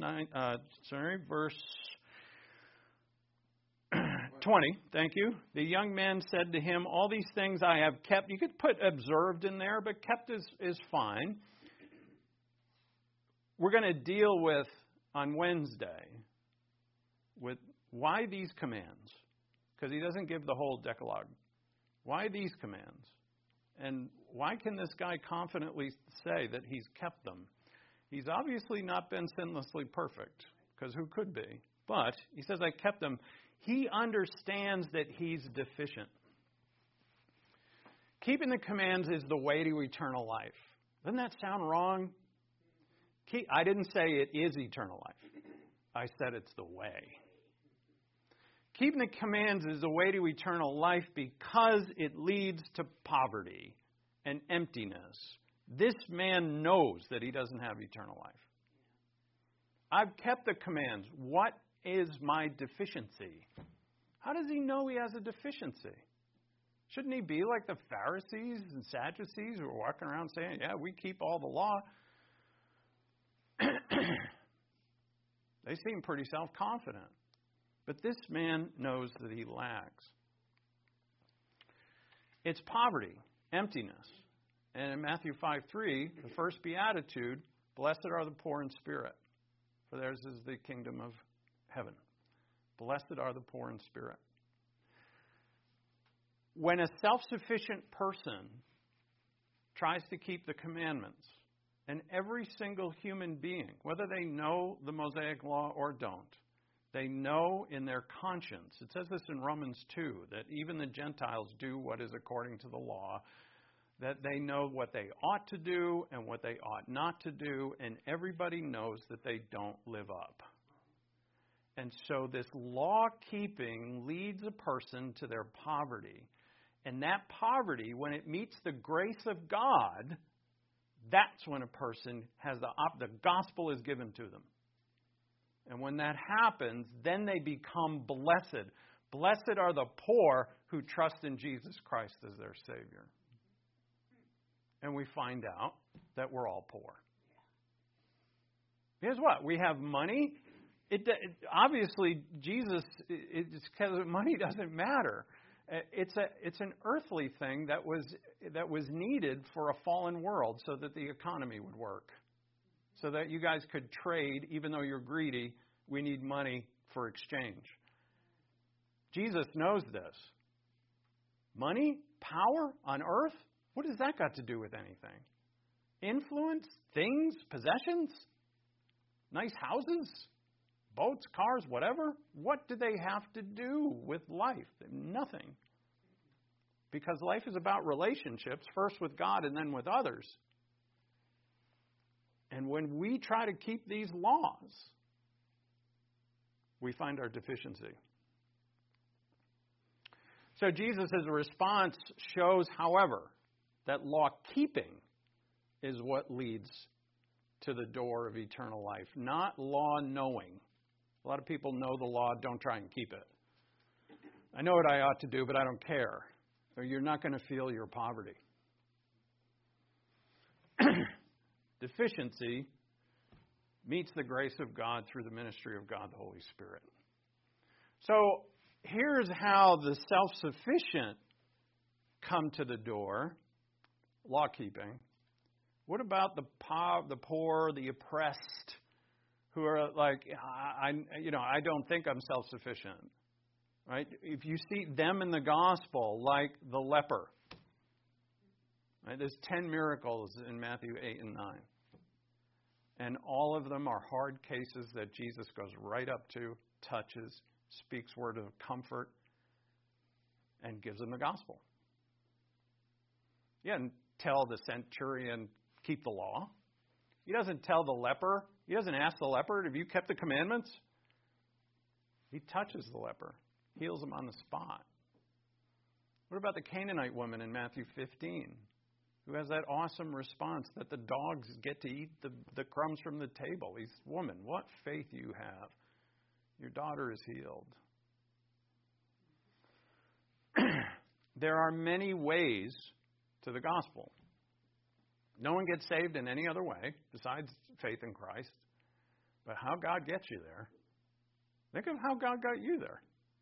20, thank you. The young man said to him, all these things I have kept. You could put observed in there, but kept is fine. We're going to deal with, on Wednesday, with why these commands. because he doesn't give the whole Decalogue. Why these commands? And why can this guy confidently say that he's kept them? He's obviously not been sinlessly perfect, because who could be? But he says, I kept them. He understands that he's deficient. Keeping the commands is the way to eternal life. Doesn't that sound wrong? I didn't say it is eternal life. I said it's the way. Keeping the commands is the way to eternal life because it leads to poverty and emptiness. This man knows that he doesn't have eternal life. I've kept the commands. What is my deficiency? How does he know he has a deficiency? Shouldn't he be like the Pharisees and Sadducees who are walking around saying, yeah, we keep all the law? They seem pretty self-confident. But this man knows that he lacks. It's poverty, emptiness. And in Matthew 5:3, the first beatitude, blessed are the poor in spirit, for theirs is the kingdom of heaven. Blessed are the poor in spirit. When a self-sufficient person tries to keep the commandments, and every single human being, whether they know the Mosaic law or don't, they know in their conscience, it says this in Romans 2, that even the Gentiles do what is according to the law, that they know what they ought to do and what they ought not to do, and everybody knows that they don't live up. And so this law-keeping leads a person to their poverty. And that poverty, when it meets the grace of God, that's when a person has the gospel is given to them. And when that happens, then they become blessed. Blessed are the poor who trust in Jesus Christ as their Savior. And we find out that we're all poor. Guess what? We have money. Obviously, Jesus, it's because money doesn't matter. It's an earthly thing that was needed for a fallen world so that the economy would work. So that you guys could trade, even though you're greedy, we need money for exchange. Jesus knows this. Money, power on earth, what has that got to do with anything? Influence, things, possessions, nice houses, boats, cars, whatever. What do they have to do with life? Nothing. Because life is about relationships, first with God and then with others. And when we try to keep these laws, we find our deficiency. So Jesus' response shows, however, that law-keeping is what leads to the door of eternal life, not law-knowing. A lot of people know the law, don't try and keep it. I know what I ought to do, but I don't care. Or you're not going to feel your poverty. Deficiency meets the grace of God through the ministry of God, the Holy Spirit. So here's how the self-sufficient come to the door, law-keeping. What about the poor, the oppressed, who are like, I don't think I'm self-sufficient, right? If you see them in the gospel, like the leper, right? There's 10 miracles in Matthew 8 and 9. And all of them are hard cases that Jesus goes right up to, touches, speaks word of comfort, and gives them the gospel. He doesn't tell the centurion, keep the law. He doesn't tell the leper. He doesn't ask the leper, have you kept the commandments? He touches the leper, heals him on the spot. What about the Canaanite woman in Matthew 15, who has that awesome response that the dogs get to eat the crumbs from the table? He's, woman, what faith you have. Your daughter is healed. There are many ways to the gospel. No one gets saved in any other way besides faith in Christ. But how God gets you there. Think of how God got you there.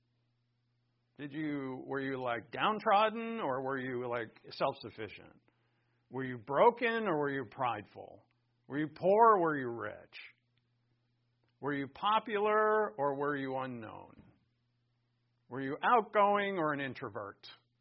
Were you like downtrodden, or were you like self-sufficient? Were you broken, or were you prideful? Were you poor, or were you rich? Were you popular, or were you unknown? Were you outgoing or an introvert?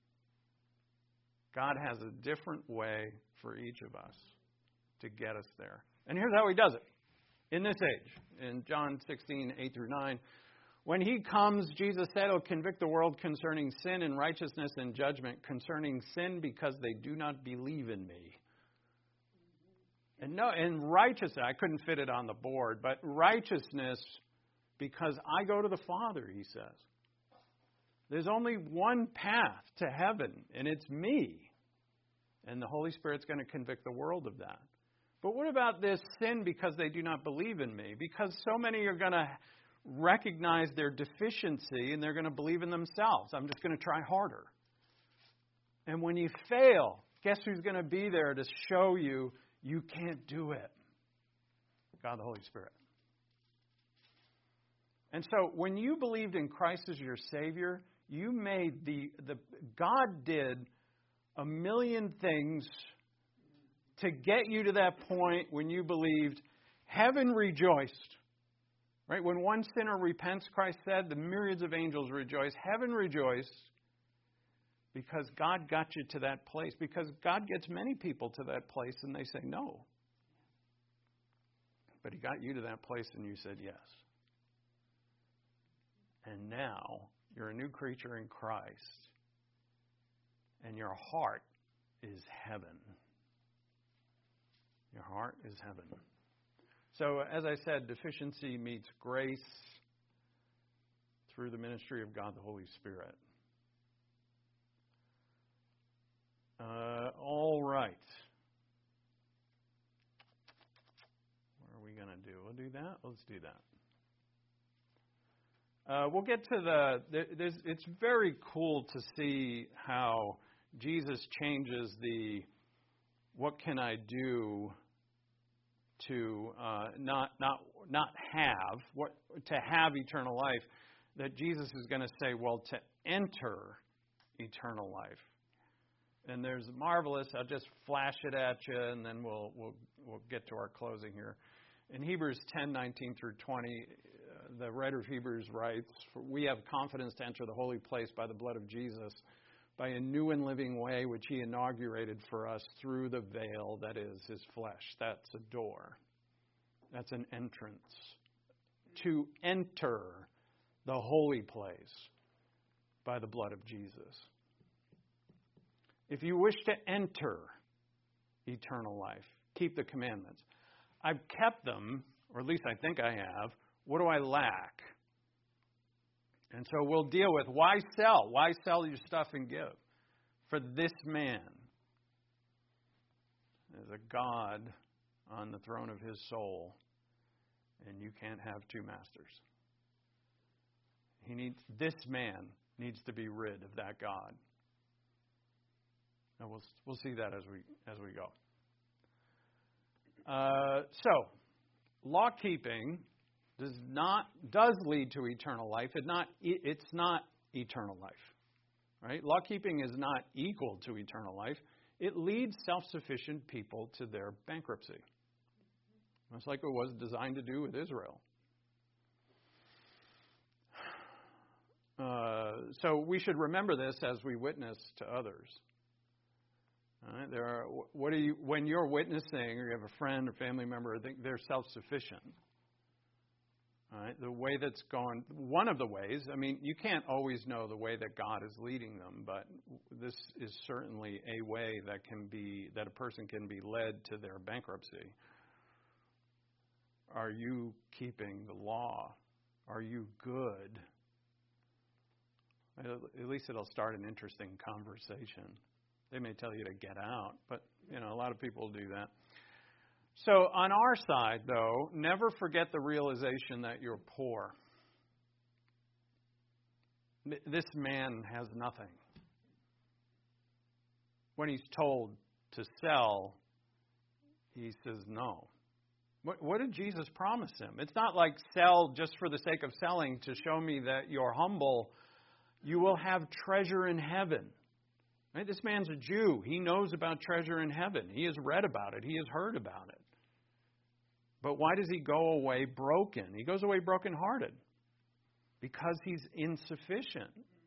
God has a different way for each of us to get us there. And here's how he does it. In this age, in John 16, 8 through 9, when he comes, Jesus said, he'll convict the world concerning sin and righteousness and judgment, concerning sin because they do not believe in me. And no, in righteousness, I couldn't fit it on the board, but righteousness because I go to the Father, he says. There's only one path to heaven, and it's me. And the Holy Spirit's going to convict the world of that. But what about this sin because they do not believe in me? Because so many are going to recognize their deficiency and they're going to believe in themselves. I'm just going to try harder. And when you fail, guess who's going to be there to show you you can't do it? God the Holy Spirit. And so when you believed in Christ as your Savior, you made God did a million things to get you to that point when you believed. Heaven rejoiced. Right? When one sinner repents, Christ said, the myriads of angels rejoice. Heaven rejoiced because God got you to that place. Because God gets many people to that place and they say no. But he got you to that place and you said yes. And now you're a new creature in Christ. And your heart is heaven. Your heart is heaven. So, as I said, deficiency meets grace through the ministry of God the Holy Spirit. All right. What are we going to do? We'll do that? Let's do that. We'll get to it's very cool to see how Jesus changes what can I do to not have eternal life, that Jesus is going to say, well, to enter eternal life. And there's marvelous, I'll just flash it at you and then we'll get to our closing here. In Hebrews 10:19 through 20, the writer of Hebrews writes, we have confidence to enter the holy place by the blood of Jesus, by a new and living way which he inaugurated for us through the veil that is his flesh. That's a door. That's an entrance. To enter the holy place by the blood of Jesus. If you wish to enter eternal life, keep the commandments. I've kept them, or at least I think I have. What do I lack? And so we'll deal with why sell? Why sell your stuff and give? For this man is a God on the throne of his soul, and you can't have two masters. This man needs to be rid of that God. And we'll see that as we go. So, law keeping does lead to eternal life. It's not eternal life, right? Law keeping is not equal to eternal life. It leads self-sufficient people to their bankruptcy. That's like it was designed to do with Israel. So we should remember this as we witness to others. All right, when you're witnessing, or you have a friend or family member, I think they're self-sufficient. All right, the way that's gone, one of the ways, you can't always know the way that God is leading them, but this is certainly a way that a person can be led to their bankruptcy. Are you keeping the law? Are you good? At least it'll start an interesting conversation. They may tell you to get out, but a lot of people do that. So on our side, though, never forget the realization that you're poor. This man has nothing. When he's told to sell, he says no. What did Jesus promise him? It's not like sell just for the sake of selling to show me that you're humble. You will have treasure in heaven. Right? This man's a Jew. He knows about treasure in heaven. He has read about it. He has heard about it. But why does he go away broken? He goes away brokenhearted because he's insufficient.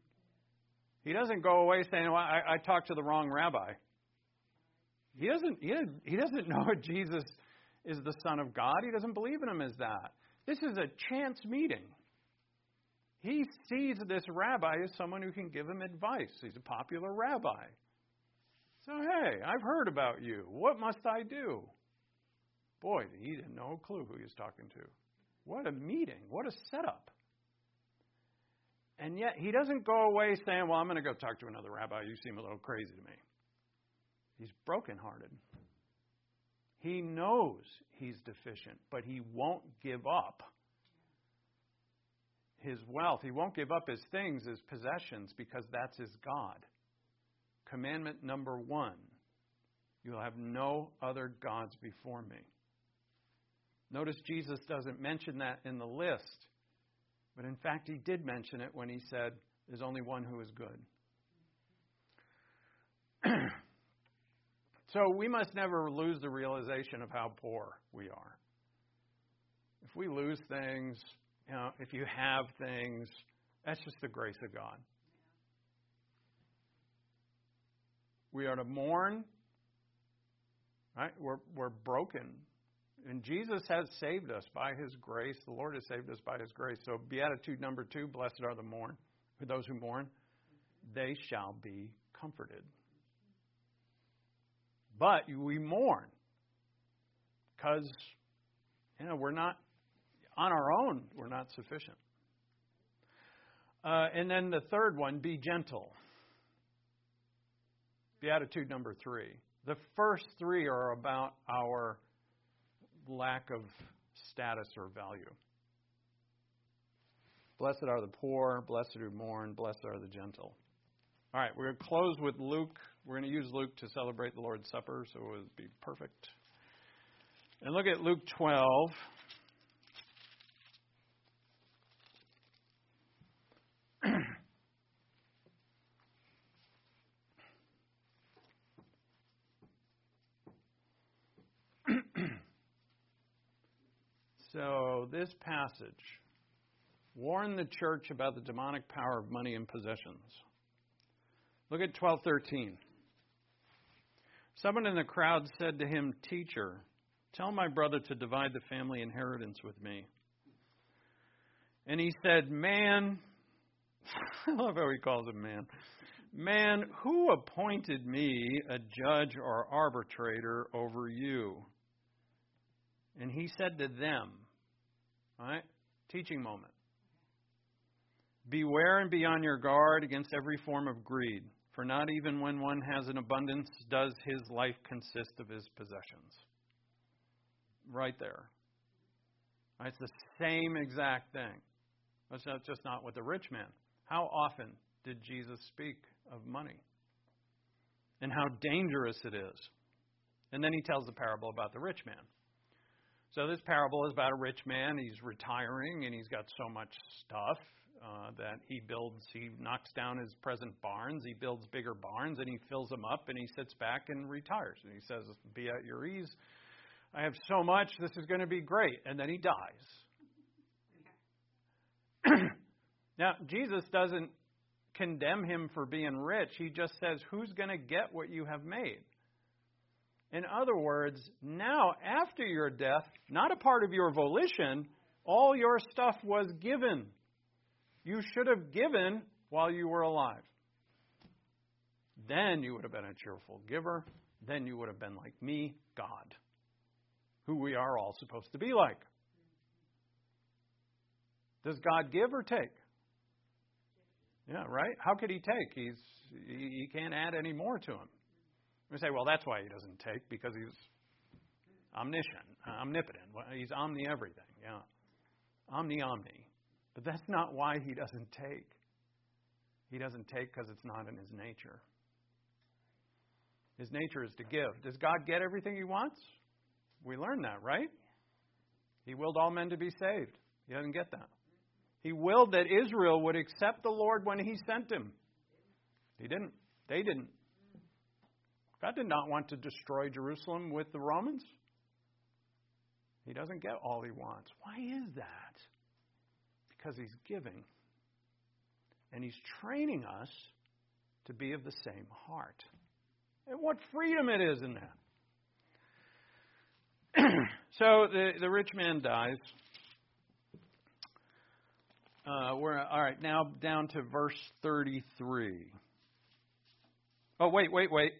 He doesn't go away saying, well, I talked to the wrong rabbi. He doesn't know Jesus is the Son of God. He doesn't believe in him as that. This is a chance meeting. He sees this rabbi as someone who can give him advice. He's a popular rabbi. So, hey, I've heard about you. What must I do? Boy, he had no clue who he was talking to. What a meeting. What a setup. And yet, he doesn't go away saying, well, I'm going to go talk to another rabbi. You seem a little crazy to me. He's brokenhearted. He knows he's deficient, but he won't give up his wealth. He won't give up his things, his possessions, because that's his God. Commandment number 1, you will have no other gods before me. Notice Jesus doesn't mention that in the list, but in fact he did mention it when he said, there's only one who is good. So we must never lose the realization of how poor we are. If we lose things, if you have things, that's just the grace of God. We are to mourn, right? We're broken. And Jesus has saved us by his grace. The Lord has saved us by his grace. So beatitude number 2, blessed are those who mourn. They shall be comforted. But we mourn because, we're not, on our own, we're not sufficient. And then the third one, be gentle. Beatitude number 3. The first 3 are about our lack of status or value. Blessed are the poor, blessed who mourn, blessed are the gentle. All right, we're going to close with Luke. We're going to use Luke to celebrate the Lord's Supper, so it would be perfect. And look at Luke 12. So this passage warned the church about the demonic power of money and possessions. Look at 12:13. Someone in the crowd said to him, "Teacher, tell my brother to divide the family inheritance with me." And he said, "Man," I love how he calls him man. "Man, who appointed me a judge or arbitrator over you?" And he said to them, all right, teaching moment, "Beware and be on your guard against every form of greed, for not even when one has an abundance does his life consist of his possessions." Right there. Right, it's the same exact thing. That's just not with the rich man. How often did Jesus speak of money? And how dangerous it is. And then he tells the parable about the rich man. So this parable is about a rich man. He's retiring, and he's got so much stuff that he knocks down his present barns. He builds bigger barns, and he fills them up, and he sits back and retires. And he says, "Be at your ease. I have so much. This is going to be great." And then he dies. Now, Jesus doesn't condemn him for being rich. He just says, who's going to get what you have made? In other words, now, after your death, not a part of your volition, all your stuff was given. You should have given while you were alive. Then you would have been a cheerful giver. Then you would have been like me, God, who we are all supposed to be like. Does God give or take? Yeah, right? How could he take? He can't add any more to him. We say, well, that's why he doesn't take, because he's omnipotent. He's omni-everything, yeah. Omni. But that's not why he doesn't take. He doesn't take because it's not in his nature. His nature is to give. Does God get everything he wants? We learned that, right? He willed all men to be saved. He doesn't get that. He willed that Israel would accept the Lord when he sent him. He didn't. They didn't. God did not want to destroy Jerusalem with the Romans. He doesn't get all he wants. Why is that? Because he's giving. And he's training us to be of the same heart. And what freedom it is in that. So the rich man dies. We're all right, now down to verse 33. Oh, wait.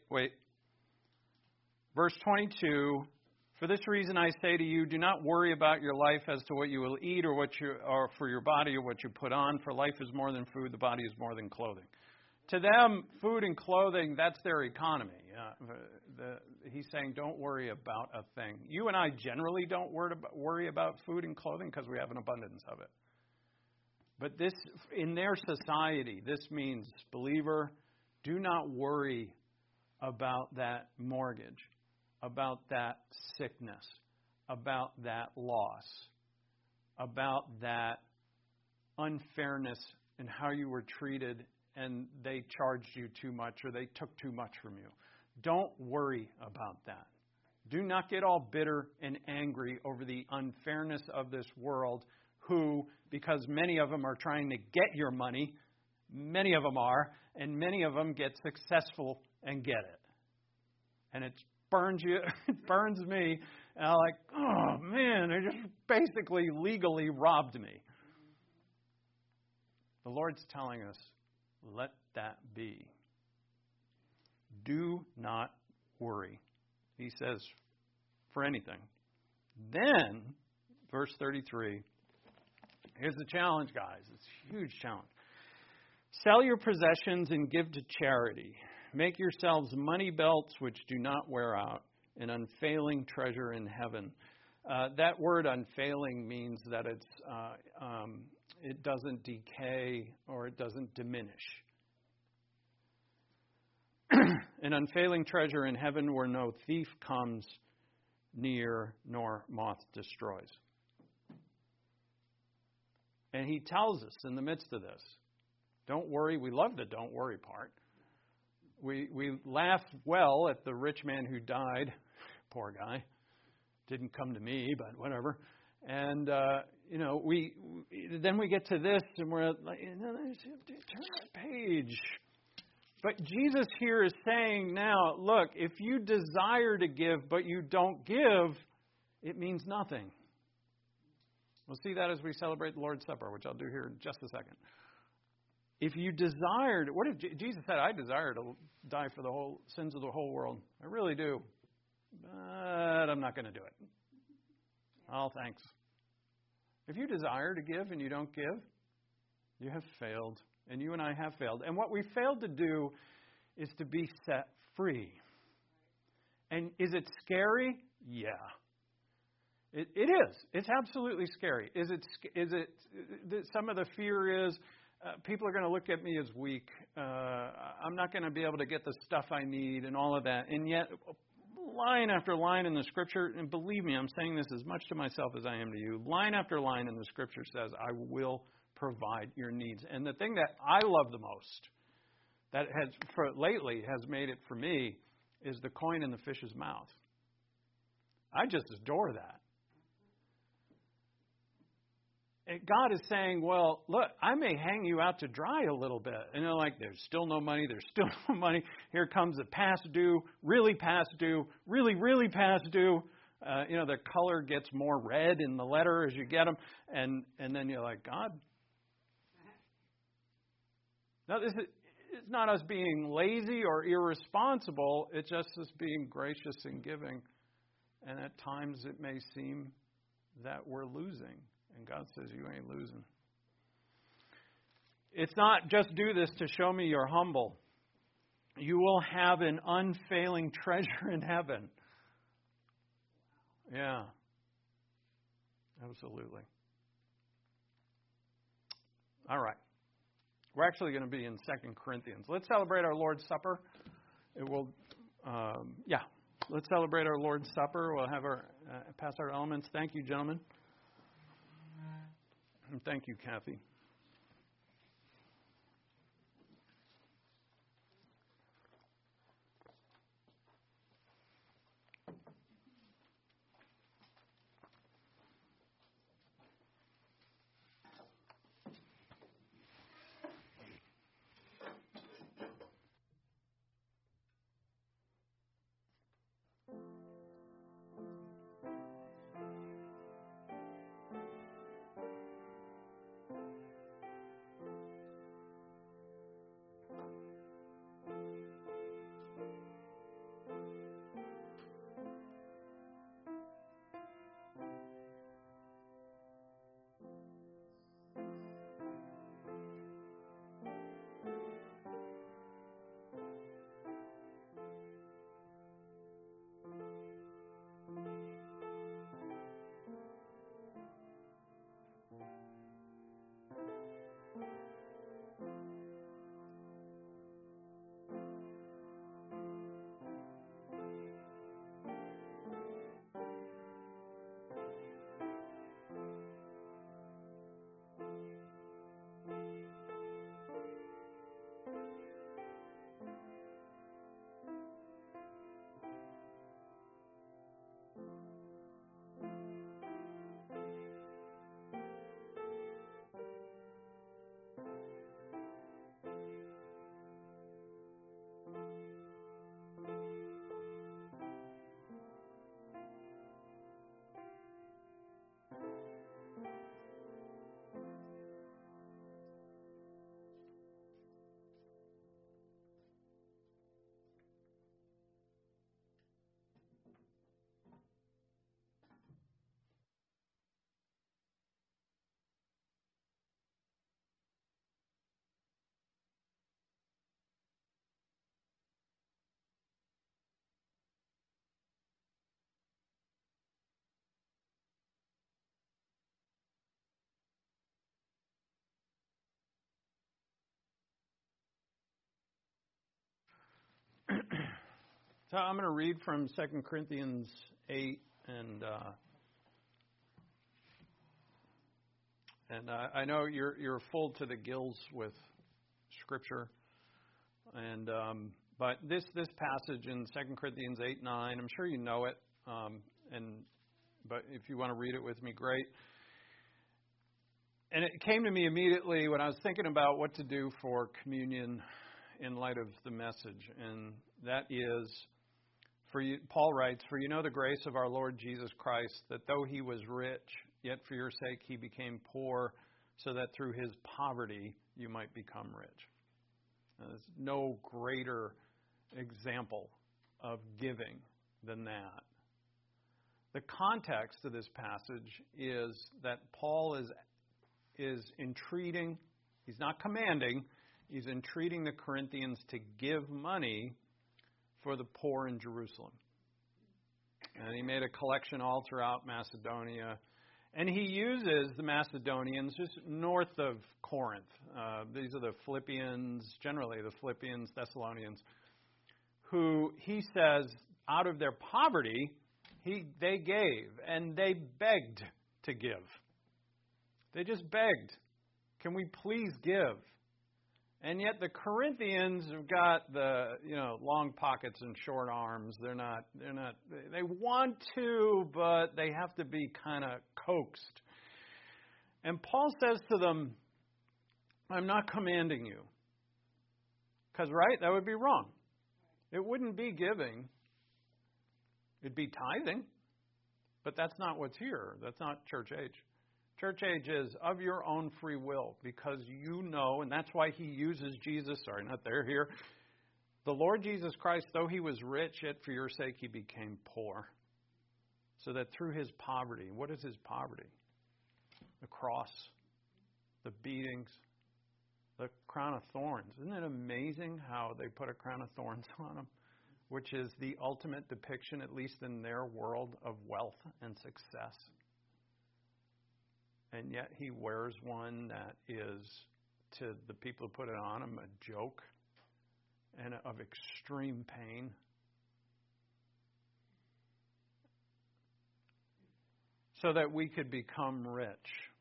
Verse 22. For this reason I say to you, do not worry about your life as to what you will eat or or for your body or what you put on, for life is more than food, the body is more than clothing. To them, food and clothing, that's their economy. He's saying, don't worry about a thing. You and I generally don't worry about food and clothing because we have an abundance of it. But this, in their society, this means, believer, do not worry about that mortgage, about that sickness, about that loss, about that unfairness in how you were treated and they charged you too much or they took too much from you. Don't worry about that. Do not get all bitter and angry over the unfairness of this world who, because many of them are trying to get your money, many of them are, and many of them get successful and get it. And it burns you, it burns me, and I'm like, oh man, they just basically legally robbed me. The Lord's telling us, let that be. Do not worry, he says, for anything. Then, verse 33, here's the challenge, guys. It's a huge challenge. Sell your possessions and give to charity. Make yourselves money belts which do not wear out, an unfailing treasure in heaven. That word unfailing means that it doesn't decay or it doesn't diminish. An unfailing treasure in heaven where no thief comes near nor moth destroys. And he tells us in the midst of this, don't worry. We love the don't worry part. We laugh well at the rich man who died. Poor guy. Didn't come to me, but whatever. And, then we get to this and we're like, turn that page. But Jesus here is saying now, look, if you desire to give but you don't give, it means nothing. We'll see that as we celebrate the Lord's Supper, which I'll do here in just a second. If you desired, what if Jesus said, I desire to die for the whole sins of the whole world. I really do. But I'm not going to do it. Oh, thanks. If you desire to give and you don't give, you have failed. And you and I have failed. And what we failed to do is to be set free. And is it scary? Yeah. It is. It's absolutely scary. Is it? Some of the fear is people are going to look at me as weak. I'm not going to be able to get the stuff I need and all of that. And yet, line after line in the Scripture, and believe me, I'm saying this as much to myself as I am to you, line after line in the Scripture says, I will provide your needs. And the thing that I love the most, that lately has made it for me, is the coin in the fish's mouth. I just adore that. And God is saying, well, look, I may hang you out to dry a little bit. And they're like, there's still no money. There's still no money. Here comes a past due, really past due, really, really past due. The color gets more red in the letter as you get them. And then you're like, God. Now, it's not us being lazy or irresponsible. It's just us being gracious and giving. And at times it may seem that we're losing. And God says, you ain't losing. It's not just do this to show me you're humble. You will have an unfailing treasure in heaven. Yeah. Absolutely. All right. We're actually going to be in 2 Corinthians. Let's celebrate our Lord's Supper. Let's celebrate our Lord's Supper. We'll have pass our elements. Thank you, gentlemen. And thank you, Kathy. So I'm going to read from 2 Corinthians 8, and I know you're full to the gills with Scripture, and but this passage in 2 Corinthians 8:9, I'm sure you know it, but if you want to read it with me, great. And it came to me immediately when I was thinking about what to do for communion in light of the message, and that is, for you, Paul writes, "For you know the grace of our Lord Jesus Christ, that though he was rich, yet for your sake he became poor, so that through his poverty you might become rich." Now, there's no greater example of giving than that. The context of this passage is that Paul is entreating, he's not commanding, he's entreating the Corinthians to give money for the poor in Jerusalem. And he made a collection all throughout Macedonia. And he uses the Macedonians just north of Corinth. These are the Philippians, generally the Philippians, Thessalonians, who he says out of their poverty, they gave and they begged to give. They just begged, "Can we please give?" And yet the Corinthians have got the, long pockets and short arms. They want to, but they have to be kind of coaxed. And Paul says to them, "I'm not commanding you." Because, right, that would be wrong. It wouldn't be giving. It'd be tithing. But that's not what's here. That's not church age. Church age is of your own free will, because you know, and that's why he uses Jesus, here. The Lord Jesus Christ, though he was rich, yet for your sake he became poor. So that through his poverty, what is his poverty? The cross, the beatings, the crown of thorns. Isn't it amazing how they put a crown of thorns on him? Which is the ultimate depiction, at least in their world, of wealth and success. And yet he wears one that is, to the people who put it on him, a joke and of extreme pain. So that we could become rich.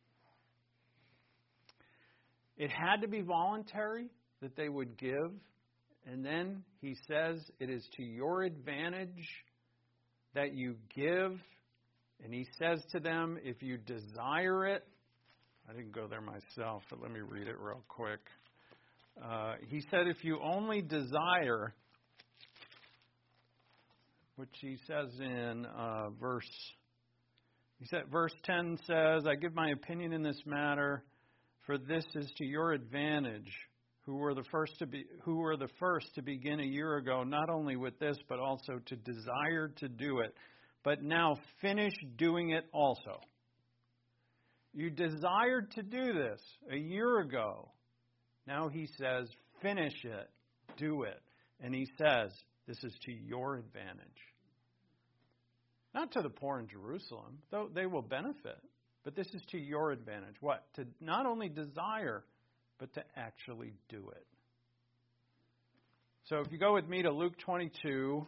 It had to be voluntary that they would give. And then he says it is to your advantage that you give. And he says to them, if you desire it, I didn't go there myself, but let me read it real quick. He said, if you only desire, which he says in verse 10 says, I give my opinion in this matter, for this is to your advantage, who were the first to begin a year ago, not only with this, but also to desire to do it. But now finish doing it also. You desired to do this a year ago. Now he says, finish it, do it. And he says, this is to your advantage. Not to the poor in Jerusalem, though they will benefit. But this is to your advantage. What? To not only desire, but to actually do it. So if you go with me to Luke 22.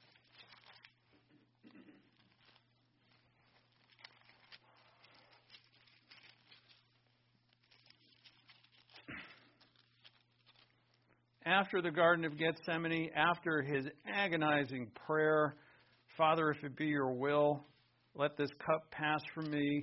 After the Garden of Gethsemane, after his agonizing prayer, Father, if it be your will, let this cup pass from me.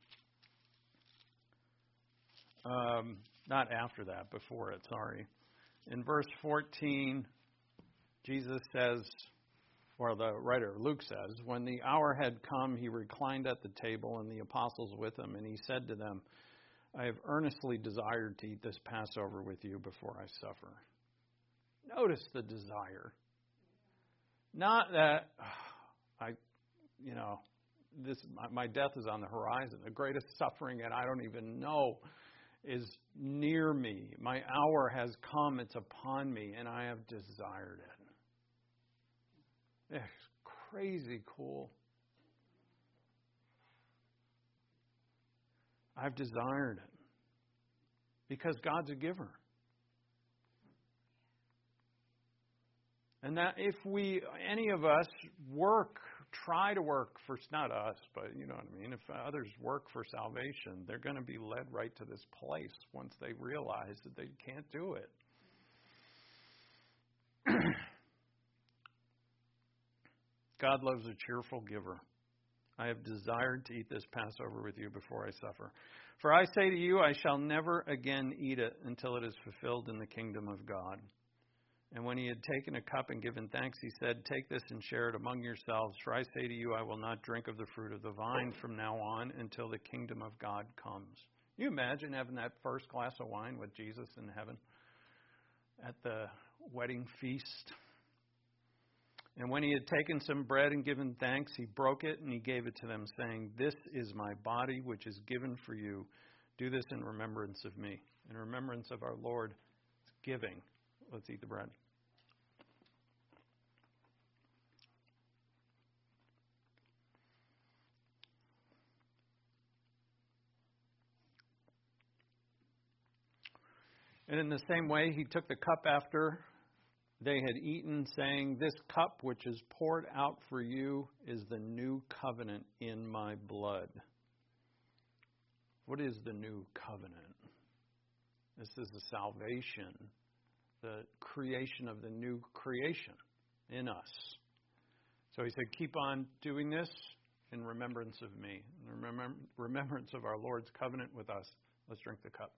Not after that, before it, sorry. In verse 14, Jesus says, or the writer Luke says, when the hour had come, he reclined at the table and the apostles with him, and he said to them, I have earnestly desired to eat this Passover with you before I suffer. Notice the desire. Not that, my death is on the horizon. The greatest suffering, and I don't even know, is near me. My hour has come. It's upon me, and I have desired it. It's crazy cool. I've desired it because God's a giver. And that if any of us try to work for, not us, but you know what I mean, if others work for salvation, they're going to be led right to this place once they realize that they can't do it. God loves a cheerful giver. I have desired to eat this Passover with you before I suffer. For I say to you, I shall never again eat it until it is fulfilled in the kingdom of God. And when he had taken a cup and given thanks, he said, take this and share it among yourselves. For I say to you, I will not drink of the fruit of the vine from now on until the kingdom of God comes. Can you imagine having that first glass of wine with Jesus in heaven at the wedding feast? And when he had taken some bread and given thanks, he broke it and he gave it to them, saying, this is my body, which is given for you. Do this in remembrance of me. In remembrance of our Lord, giving. Let's eat the bread. And in the same way, he took the cup after they had eaten, saying, this cup which is poured out for you is the new covenant in my blood. What is the new covenant? This is the salvation, the creation of the new creation in us. So he said, keep on doing this in remembrance of me, in remembrance of our Lord's covenant with us. Let's drink the cup.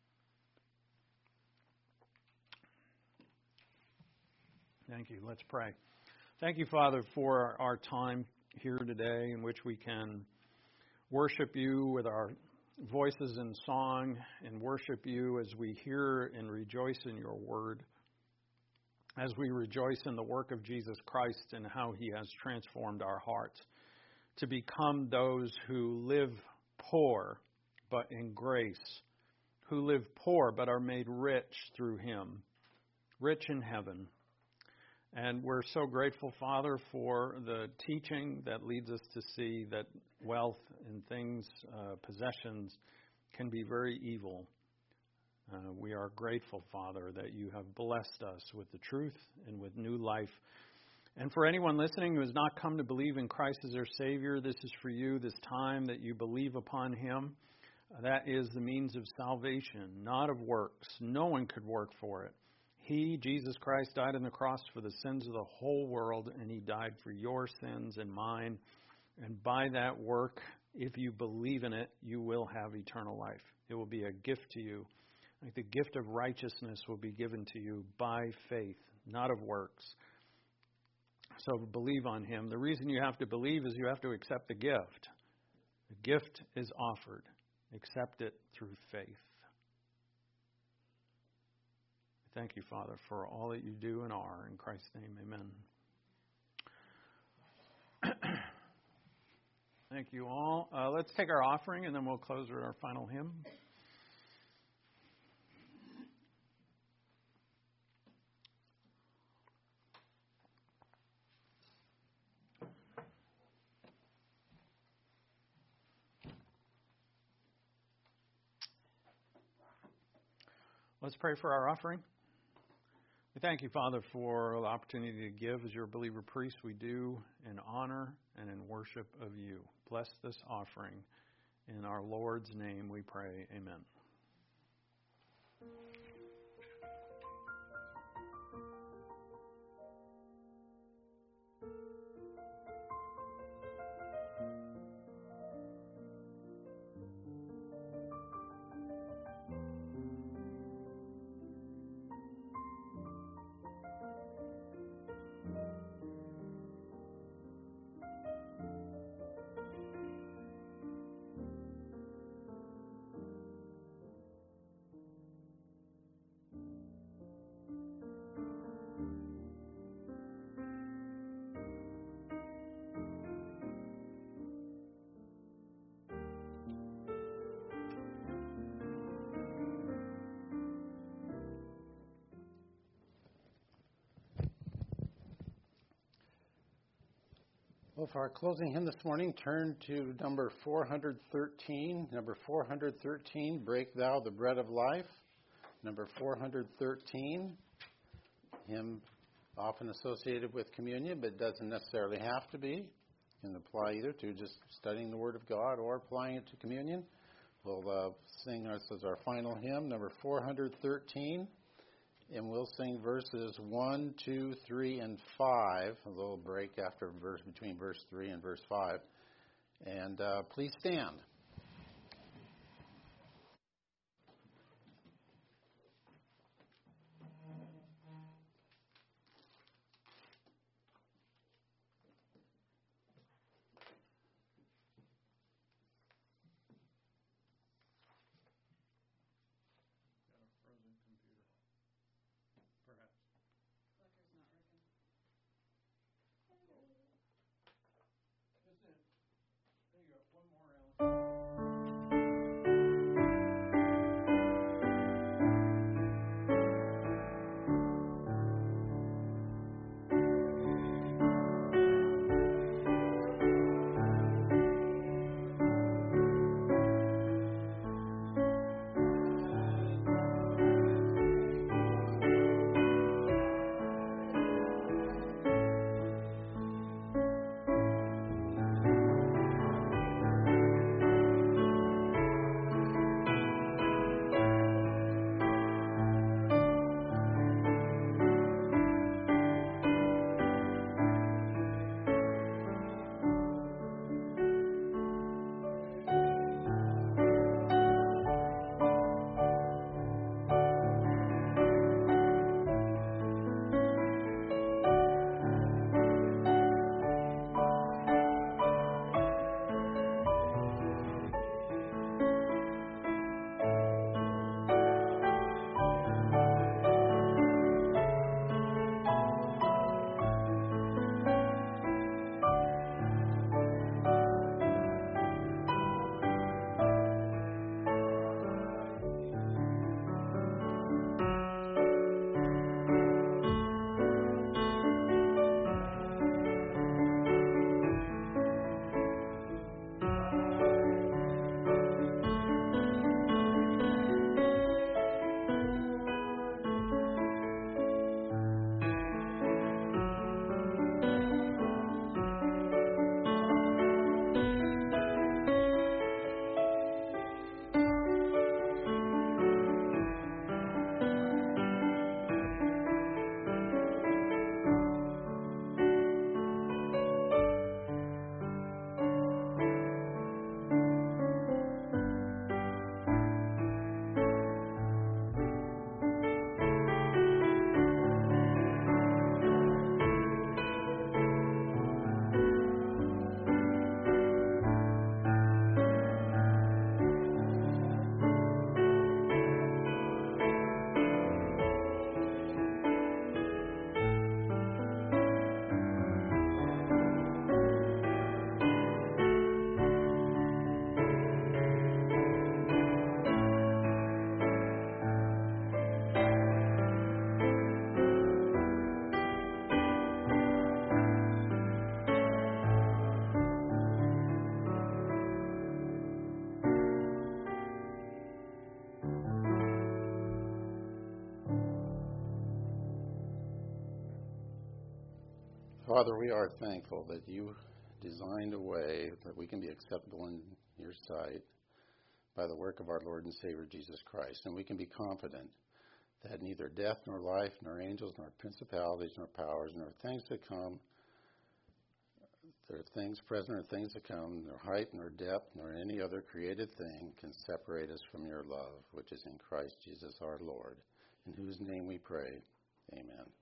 Thank you. Let's pray. Thank you, Father, for our time here today in which we can worship you with our voices in song and worship you as we hear and rejoice in your word, as we rejoice in the work of Jesus Christ and how he has transformed our hearts to become those who live poor but in grace, who live poor but are made rich through him, rich in heaven. And we're so grateful, Father, for the teaching that leads us to see that wealth and things, possessions, can be very evil. We are grateful, Father, that you have blessed us with the truth and with new life. And for anyone listening who has not come to believe in Christ as their Savior, this is for you, this time that you believe upon him. That is the means of salvation, not of works. No one could work for it. He, Jesus Christ, died on the cross for the sins of the whole world, and he died for your sins and mine. And by that work, if you believe in it, you will have eternal life. It will be a gift to you. Like the gift of righteousness will be given to you by faith, not of works. So believe on him. The reason you have to believe is you have to accept the gift. The gift is offered. Accept it through faith. Thank you, Father, for all that you do and are. In Christ's name, amen. Thank you all. Let's take our offering, and then we'll close with our final hymn. Let's pray for our offering. We thank you, Father, for the opportunity to give as your believer priest. We do in honor and in worship of you. Bless this offering. In our Lord's name we pray. Amen. Well, for our closing hymn this morning, turn to number 413. Number 413, Break Thou the Bread of Life. Number 413, hymn often associated with communion, but it doesn't necessarily have to be. It can apply either to just studying the Word of God or applying it to communion. We'll sing this as our final hymn, number 413, and we'll sing verses 1, 2, 3, and 5, a little break after between verse 3 and verse 5. And please stand. Father, we are thankful that you designed a way that we can be acceptable in your sight by the work of our Lord and Savior Jesus Christ. And we can be confident that neither death nor life, nor angels, nor principalities, nor powers, nor things to come, there are things present or things to come, nor height, nor depth, nor any other created thing can separate us from your love, which is in Christ Jesus our Lord, in whose name we pray. Amen.